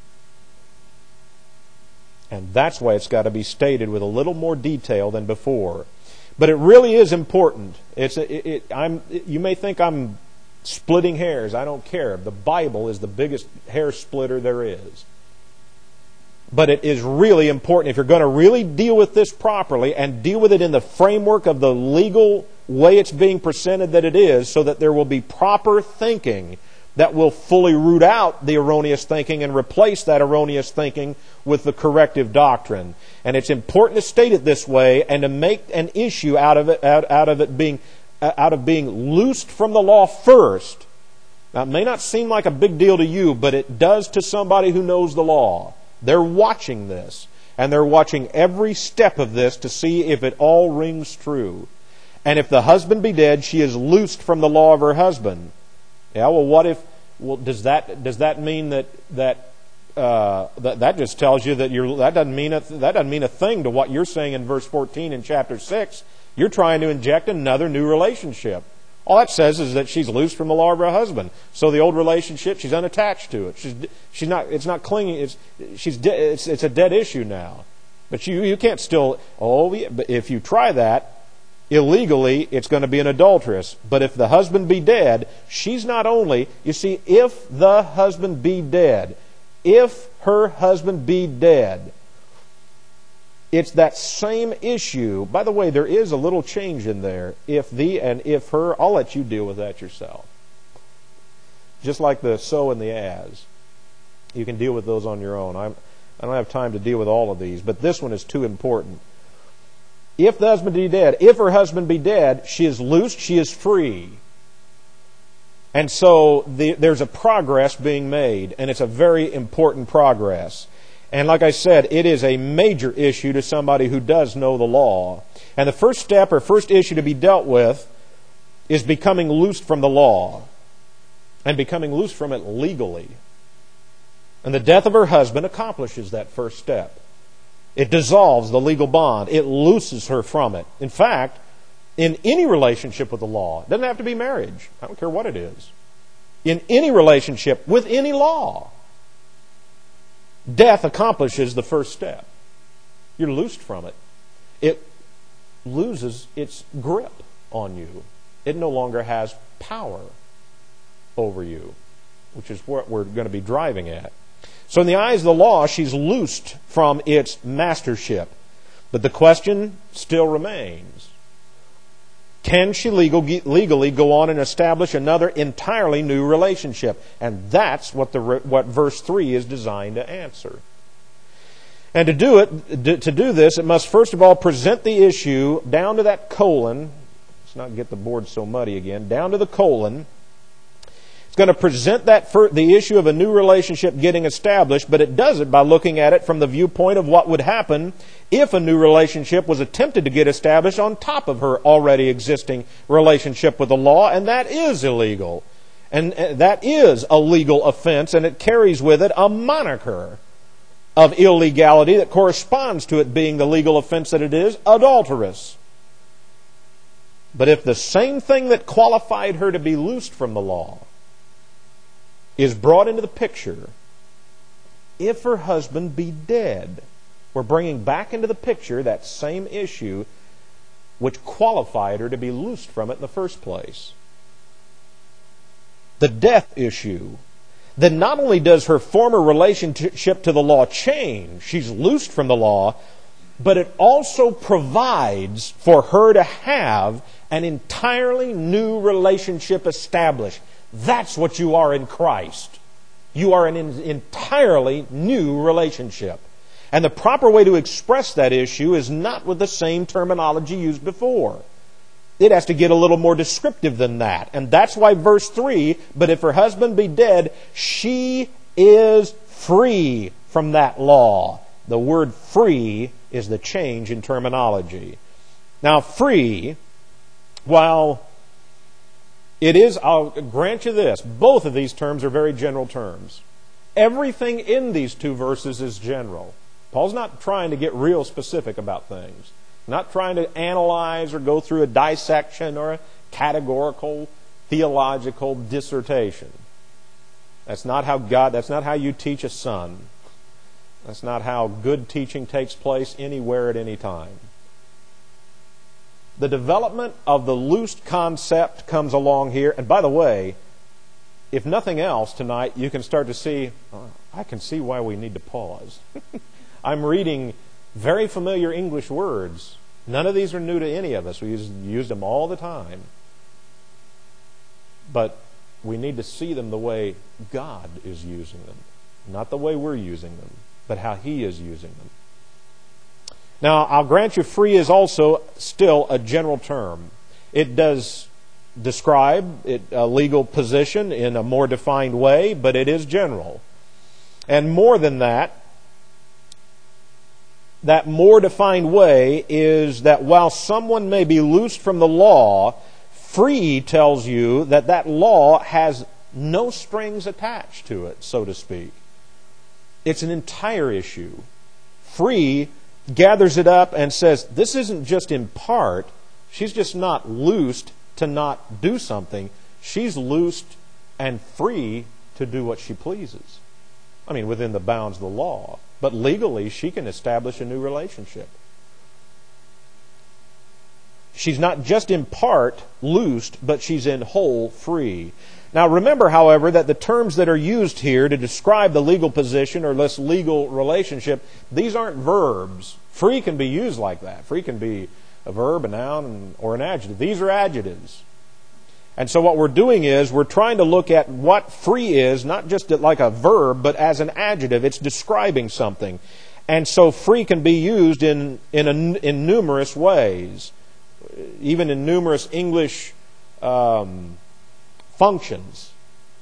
And that's why it's got to be stated with a little more detail than before. But it really is important. You may think I'm splitting hairs. I don't care. The Bible is the biggest hair splitter there is. But it is really important if you're going to really deal with this properly and deal with it in the framework of the legal way it's being presented that it is, so that there will be proper thinking that will fully root out the erroneous thinking and replace that erroneous thinking with the corrective doctrine. And it's important to state it this way and to make an issue out of being loosed from the law first. Now, it may not seem like a big deal to you, but it does to somebody who knows the law. They're watching this, and they're watching every step of this to see if it all rings true. And if the husband be dead, she is loosed from the law of her husband. Yeah, well, what if? Well, does that mean that just tells you that that doesn't mean a thing to what you're saying in verse 14 in chapter 6? You're trying to inject another new relationship. All that says is that she's loosed from the law of her husband. So the old relationship, she's unattached to it. She's not. It's not clinging. It's a dead issue now. But you can't still. Oh, yeah, but if you try that illegally, it's going to be an adulteress. But if the husband be dead, she's not only. You see, if the husband be dead, if her husband be dead, it's that same issue. By the way, there is a little change in there. If the and if her, I'll let you deal with that yourself. Just like the so and the as. You can deal with those on your own. I don't have time to deal with all of these, but this one is too important. If the husband be dead, if her husband be dead, she is loosed, she is free. And so there's a progress being made, and it's a very important progress. And like I said, it is a major issue to somebody who does know the law. And the first step or first issue to be dealt with is becoming loosed from the law and becoming loosed from it legally. And the death of her husband accomplishes that first step. It dissolves the legal bond. It looses her from it. In fact, in any relationship with the law, it doesn't have to be marriage. I don't care what it is. In any relationship with any law, death accomplishes the first step. You're loosed from it. It loses its grip on you. It no longer has power over you, which is what we're going to be driving at. So in the eyes of the law, she's loosed from its mastership. But the question still remains. Can she legally go on and establish another entirely new relationship? And that's what verse 3 is designed to answer. And to do this, it must first of all present the issue down to that colon. Let's not get the board so muddy again. Down to the colon. It's going to present the issue of a new relationship getting established, but it does it by looking at it from the viewpoint of what would happen if a new relationship was attempted to get established on top of her already existing relationship with the law, and that is illegal. And that is a legal offense, and it carries with it a moniker of illegality that corresponds to it being the legal offense that it is, adulterous. But if the same thing that qualified her to be loosed from the law is brought into the picture, if her husband be dead, we're bringing back into the picture that same issue which qualified her to be loosed from it in the first place. The death issue. Then not only does her former relationship to the law change, she's loosed from the law, but it also provides for her to have an entirely new relationship established. That's what you are in Christ. You are in an entirely new relationship. And the proper way to express that issue is not with the same terminology used before. It has to get a little more descriptive than that. And that's why verse 3, but if her husband be dead, she is free from that law. The word free is the change in terminology. Now, free, while it is, I'll grant you this, both of these terms are very general terms. Everything in these two verses is general. Paul's not trying to get real specific about things. Not trying to analyze or go through a dissection or a categorical theological dissertation. That's not how you teach a son. That's not how good teaching takes place anywhere at any time. The development of the loosed concept comes along here. And by the way, if nothing else tonight, you can start to see, I can see why we need to pause. I'm reading very familiar English words. None of these are new to any of us. We use them all the time. But we need to see them the way God is using them. Not the way we're using them, but how He is using them. Now, I'll grant you free is also still a general term. It does describe a legal position in a more defined way, but it is general. And more than that more defined way is that while someone may be loosed from the law, free tells you that law has no strings attached to it, so to speak. It's an entire issue. Free gathers it up and says, this isn't just in part. She's just not loosed to not do something. She's loosed and free to do what she pleases. I mean, within the bounds of the law. But legally, she can establish a new relationship. She's not just in part loosed, but she's in whole free. Now remember, however, that the terms that are used here to describe the legal position or this legal relationship, these aren't verbs. Free can be used like that. Free can be a verb, a noun, or an adjective. These are adjectives. And so what we're doing is we're trying to look at what free is, not just like a verb, but as an adjective. It's describing something. And so free can be used in numerous ways, even in numerous English functions.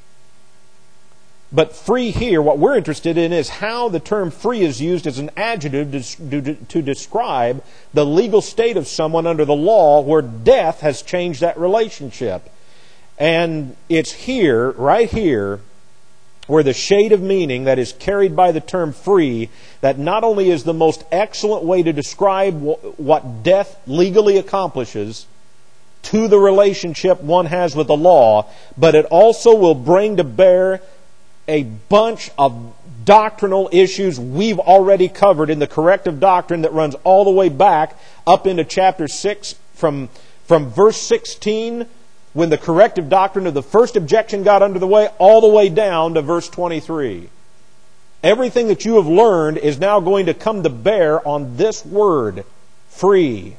But free here, what we're interested in is how the term free is used as an adjective to describe the legal state of someone under the law where death has changed that relationship. And it's here, right here, where the shade of meaning that is carried by the term free, that not only is the most excellent way to describe what death legally accomplishes to the relationship one has with the law, but it also will bring to bear a bunch of doctrinal issues we've already covered in the corrective doctrine that runs all the way back up into chapter 6 from verse 16, when the corrective doctrine of the first objection got under the way, all the way down to verse 23. Everything that you have learned is now going to come to bear on this word, free.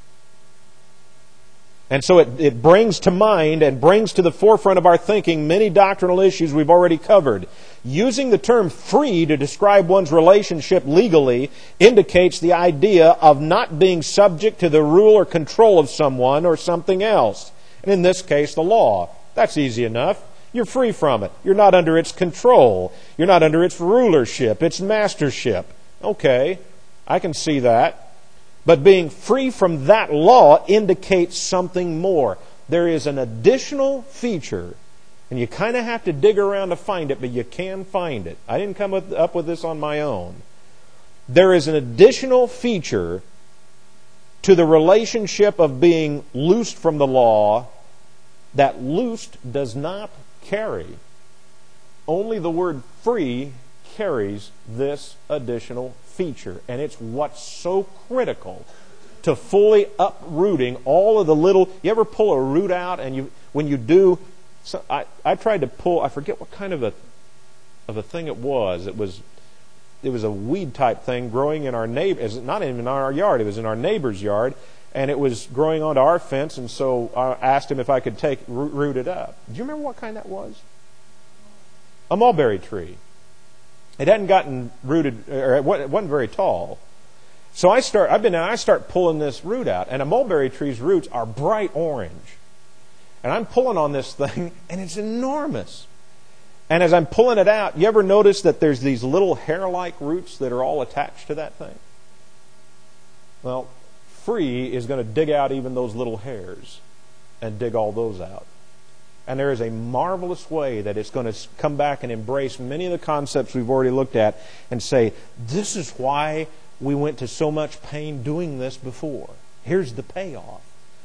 And so it brings to mind and brings to the forefront of our thinking many doctrinal issues we've already covered. Using the term free to describe one's relationship legally indicates the idea of not being subject to the rule or control of someone or something else. And in this case, the law. That's easy enough. You're free from it. You're not under its control. You're not under its rulership, its mastership. Okay, I can see that. But being free from that law indicates something more. There is an additional feature, and you kind of have to dig around to find it, but you can find it. I didn't come up with this on my own. There is an additional feature to the relationship of being loosed from the law that loosed does not carry. Only the word free carries this additional feature, and it's what's so critical to fully uprooting all of the little. You ever pull a root out, and when you do, so I tried to pull. I forget what kind of a thing it was. It was a weed type thing growing in our neighbor. Not even in our yard. It was in our neighbor's yard, and it was growing onto our fence. And so I asked him if I could root it up. Do you remember what kind that was? A mulberry tree. It hadn't gotten rooted, or it wasn't very tall. So I start pulling this root out, and a mulberry tree's roots are bright orange. And I'm pulling on this thing, and it's enormous. And as I'm pulling it out, you ever notice that there's these little hair-like roots that are all attached to that thing? Well, free is going to dig out even those little hairs and dig all those out. And there is a marvelous way that it's going to come back and embrace many of the concepts we've already looked at and say, this is why we went to so much pain doing this before. Here's the payoff.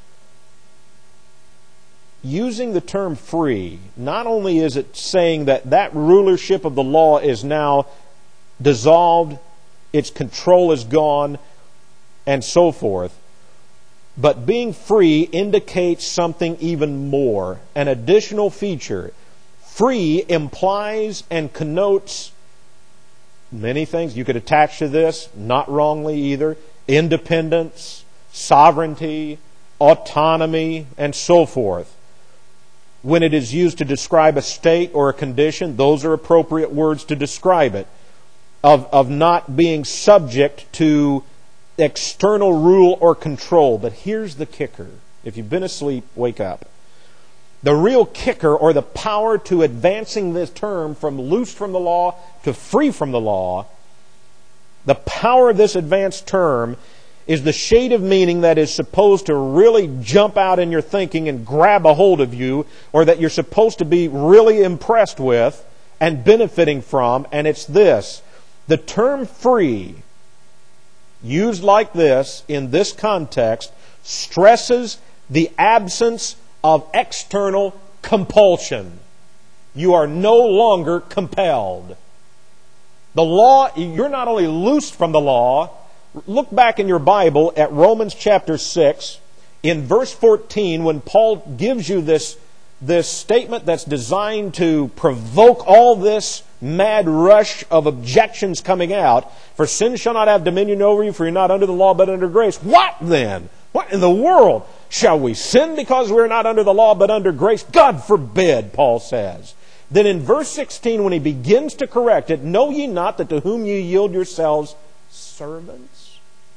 Using the term free, not only is it saying that that rulership of the law is now dissolved, its control is gone, and so forth, but being free indicates something even more, an additional feature. Free implies and connotes many things. You could attach to this, not wrongly either, independence, sovereignty, autonomy, and so forth. When it is used to describe a state or a condition, those are appropriate words to describe it. Of not being subject to external rule or control. But here's the kicker. If you've been asleep, wake up. The real kicker, or the power to advancing this term from loose from the law to free from the law, the power of this advanced term is the shade of meaning that is supposed to really jump out in your thinking and grab a hold of you, or that you're supposed to be really impressed with and benefiting from, and it's this. The term free, used like this in this context, stresses the absence of external compulsion. You are no longer compelled. The law, you're not only loosed from the law. Look back in your Bible at Romans chapter 6, in verse 14, when Paul gives you this statement that's designed to provoke all this mad rush of objections coming out. For sin shall not have dominion over you, for you're not under the law but under grace. What then? What in the world? Shall we sin because we're not under the law but under grace? God forbid, Paul says. Then in verse 16, when he begins to correct it, know ye not that to whom ye yield yourselves servants?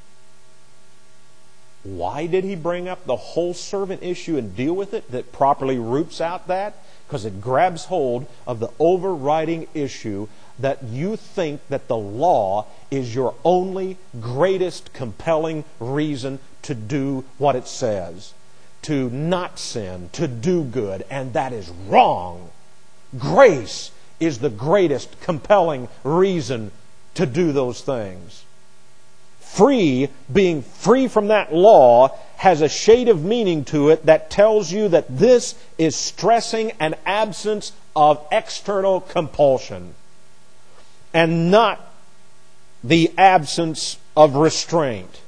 Why did he bring up the whole servant issue and deal with it that properly roots out that? Because it grabs hold of the overriding issue that you think that the law is your only greatest compelling reason to do what it says. To not sin, to do good, and that is wrong. Grace is the greatest compelling reason to do those things. Free, being free from that law, has a shade of meaning to it that tells you that this is stressing an absence of external compulsion and not the absence of restraint.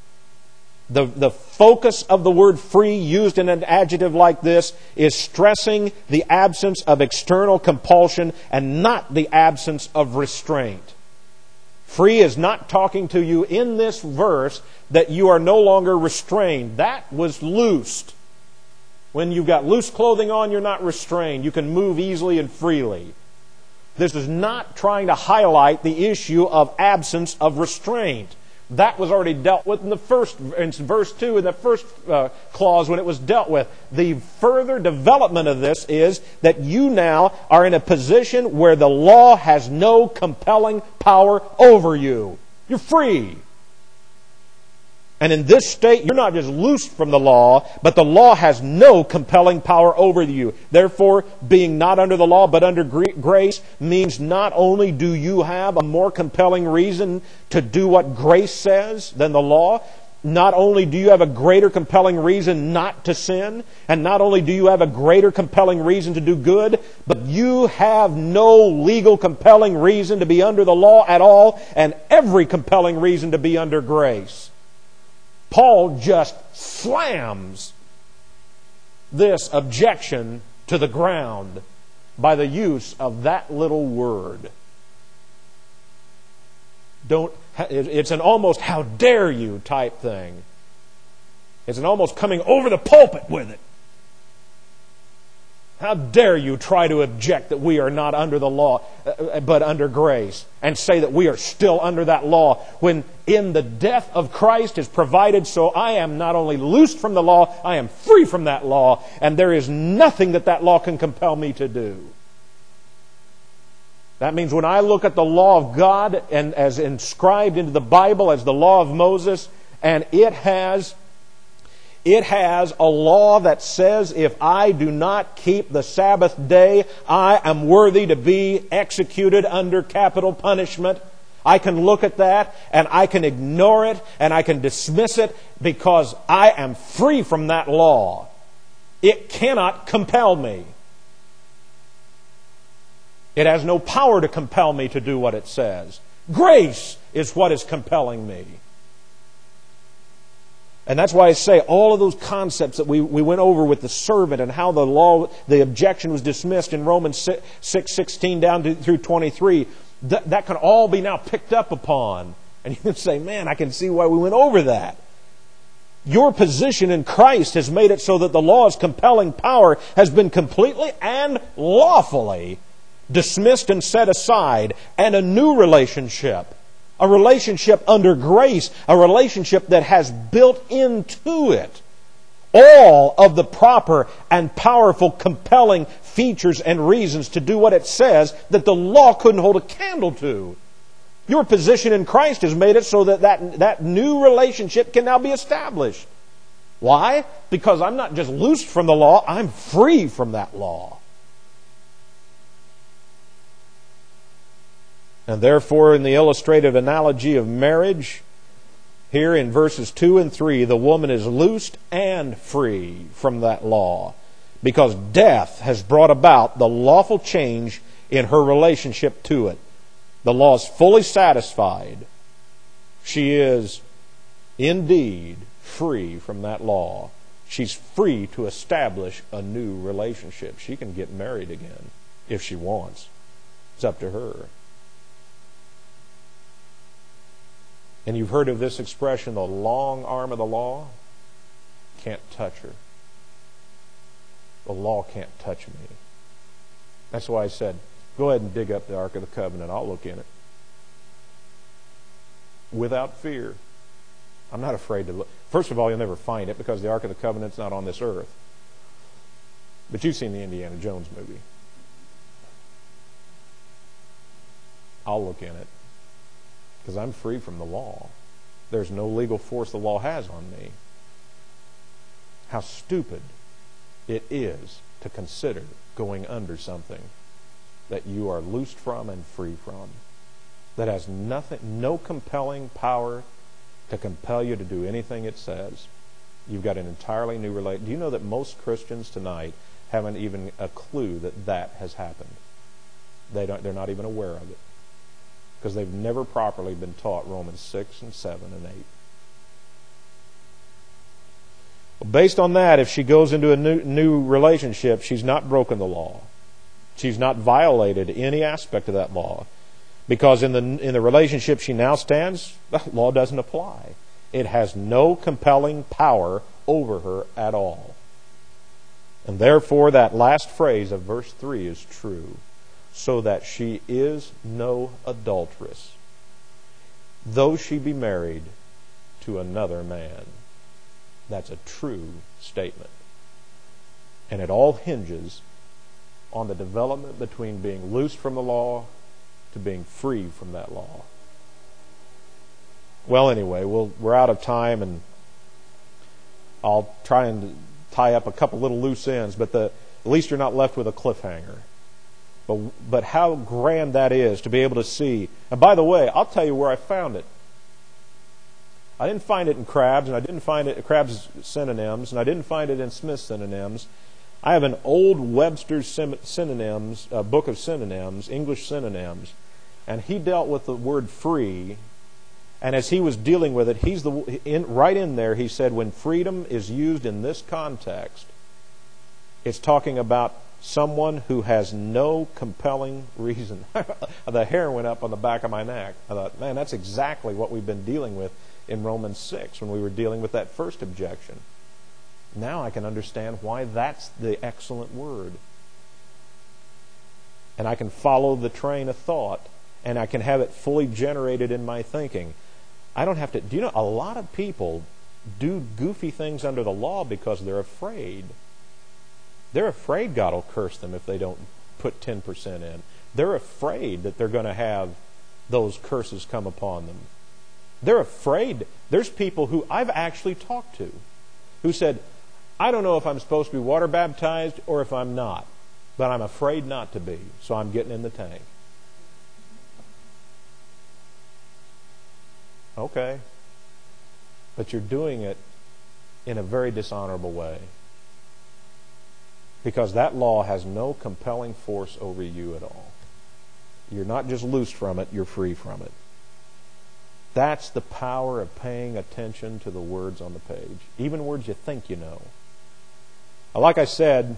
The focus of the word free used in an adjective like this is stressing the absence of external compulsion and not the absence of restraint. Free is not talking to you in this verse that you are no longer restrained. That was loosed. When you've got loose clothing on, you're not restrained. You can move easily and freely. This is not trying to highlight the issue of absence of restraint. That was already dealt with in verse 2, in the first clause when it was dealt with. The further development of this is that you now are in a position where the law has no compelling power over you. You're free. And in this state, you're not just loosed from the law, but the law has no compelling power over you. Therefore, being not under the law but under grace means not only do you have a more compelling reason to do what grace says than the law, not only do you have a greater compelling reason not to sin, and not only do you have a greater compelling reason to do good, but you have no legal compelling reason to be under the law at all, and every compelling reason to be under grace. Paul just slams this objection to the ground by the use of that little word. It's an almost how dare you type thing. It's an almost coming over the pulpit with it. How dare you try to object that we are not under the law, but under grace, and say that we are still under that law, when in the death of Christ is provided so I am not only loosed from the law, I am free from that law, and there is nothing that law can compel me to do. That means when I look at the law of God and as inscribed into the Bible as the law of Moses, and it has It has a law that says if I do not keep the Sabbath day, I am worthy to be executed under capital punishment. I can look at that and I can ignore it and I can dismiss it because I am free from that law. It cannot compel me. It has no power to compel me to do what it says. Grace is what is compelling me. And that's why I say all of those concepts that we went over with the servant and how the objection was dismissed in Romans 6:16 down through 23, that can all be now picked up upon. And you can say, man, I can see why we went over that. Your position in Christ has made it so that the law's compelling power has been completely and lawfully dismissed and set aside, and a new relationship, a relationship under grace, a relationship that has built into it all of the proper and powerful, compelling features and reasons to do what it says that the law couldn't hold a candle to. Your position in Christ has made it so that new relationship can now be established. Why? Because I'm not just loosed from the law, I'm free from that law. And therefore, in the illustrative analogy of marriage, here in verses 2 and 3, the woman is loosed and free from that law because death has brought about the lawful change in her relationship to it. The law is fully satisfied. She is indeed free from that law. She's free to establish a new relationship. She can get married again if she wants. It's up to her. And you've heard of this expression, the long arm of the law? Can't touch her. The law can't touch me. That's why I said, go ahead and dig up the Ark of the Covenant. I'll look in it. Without fear. I'm not afraid to look. First of all, you'll never find it because the Ark of the Covenant's not on this earth. But you've seen the Indiana Jones movie. I'll look in it. Because I'm free from the law. There's no legal force the law has on me. How stupid it is to consider going under something that you are loosed from and free from. That has no compelling power to compel you to do anything it says. You've got an entirely new relationship. Do you know that most Christians tonight haven't even a clue that has happened? They're not even aware of it. Because they've never properly been taught Romans 6 and 7 and 8. Well, based on that, if she goes into a new relationship, she's not broken the law. She's not violated any aspect of that law. Because in the relationship she now stands, the law doesn't apply. It has no compelling power over her at all. And therefore, that last phrase of verse 3 is true. So that she is no adulteress, though she be married to another man. That's a true statement. And it all hinges on the development between being loosed from the law to being free from that law. Well, anyway, we're out of time, and I'll try and tie up a couple little loose ends, but at least you're not left with a cliffhanger. But how grand that is to be able to see. And by the way, I'll tell you where I found it. I didn't find it in Crabbe's, and I didn't find it in Crabbe's synonyms, and I didn't find it in Smith's synonyms. I have an old Webster's synonyms, book of synonyms, English synonyms, and he dealt with the word free. And as he was dealing with it, right in there, he said, when freedom is used in this context, it's talking about someone who has no compelling reason. The hair went up on the back of my neck. I thought, man, that's exactly what we've been dealing with in Romans 6 when we were dealing with that first objection. Now I can understand why that's the excellent word. And I can follow the train of thought, and I can have it fully generated in my thinking. I don't have to. Do you know, a lot of people do goofy things under the law because they're afraid. They're afraid God will curse them if they don't put 10% in. They're afraid that they're going to have those curses come upon them. They're afraid. There's people who I've actually talked to who said, I don't know if I'm supposed to be water baptized or if I'm not, but I'm afraid not to be, so I'm getting in the tank. Okay. But you're doing it in a very dishonorable way, because that law has no compelling force over you at all. You're not just loosed from it, you're free from it. That's the power of paying attention to the words on the page, even words you think you know. Like I said,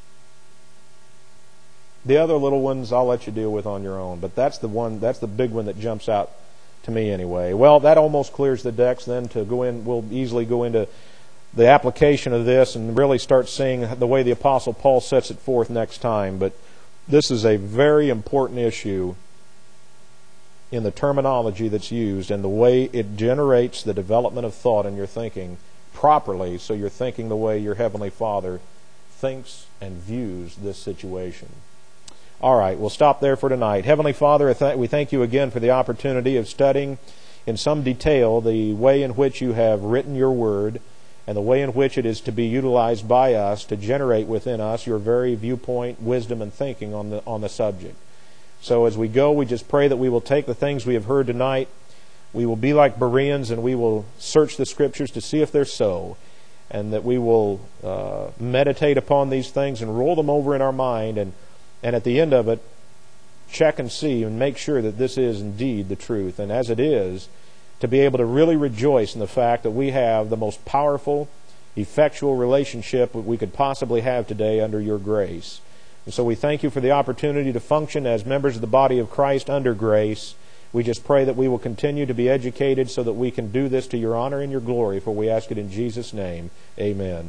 the other little ones I'll let you deal with on your own, but that's the big one that jumps out to me anyway. Well, that almost clears the decks then to go in. We'll easily go into the application of this and really start seeing the way the Apostle Paul sets it forth next time. But this is a very important issue in the terminology that's used and the way it generates the development of thought in your thinking properly, so you're thinking the way your Heavenly Father thinks and views this situation. All right, we'll stop there for tonight. Heavenly Father, we thank you again for the opportunity of studying in some detail the way in which you have written your word and the way in which it is to be utilized by us to generate within us your very viewpoint, wisdom, and thinking on the subject. So as we go, we just pray that we will take the things we have heard tonight. We will be like Bereans, and we will search the Scriptures to see if they're so, and that we will meditate upon these things and roll them over in our mind, and at the end of it, check and see and make sure that this is indeed the truth. And as it is, to be able to really rejoice in the fact that we have the most powerful, effectual relationship that we could possibly have today under your grace. And so we thank you for the opportunity to function as members of the body of Christ under grace. We just pray that we will continue to be educated so that we can do this to your honor and your glory, for we ask it in Jesus' name. Amen.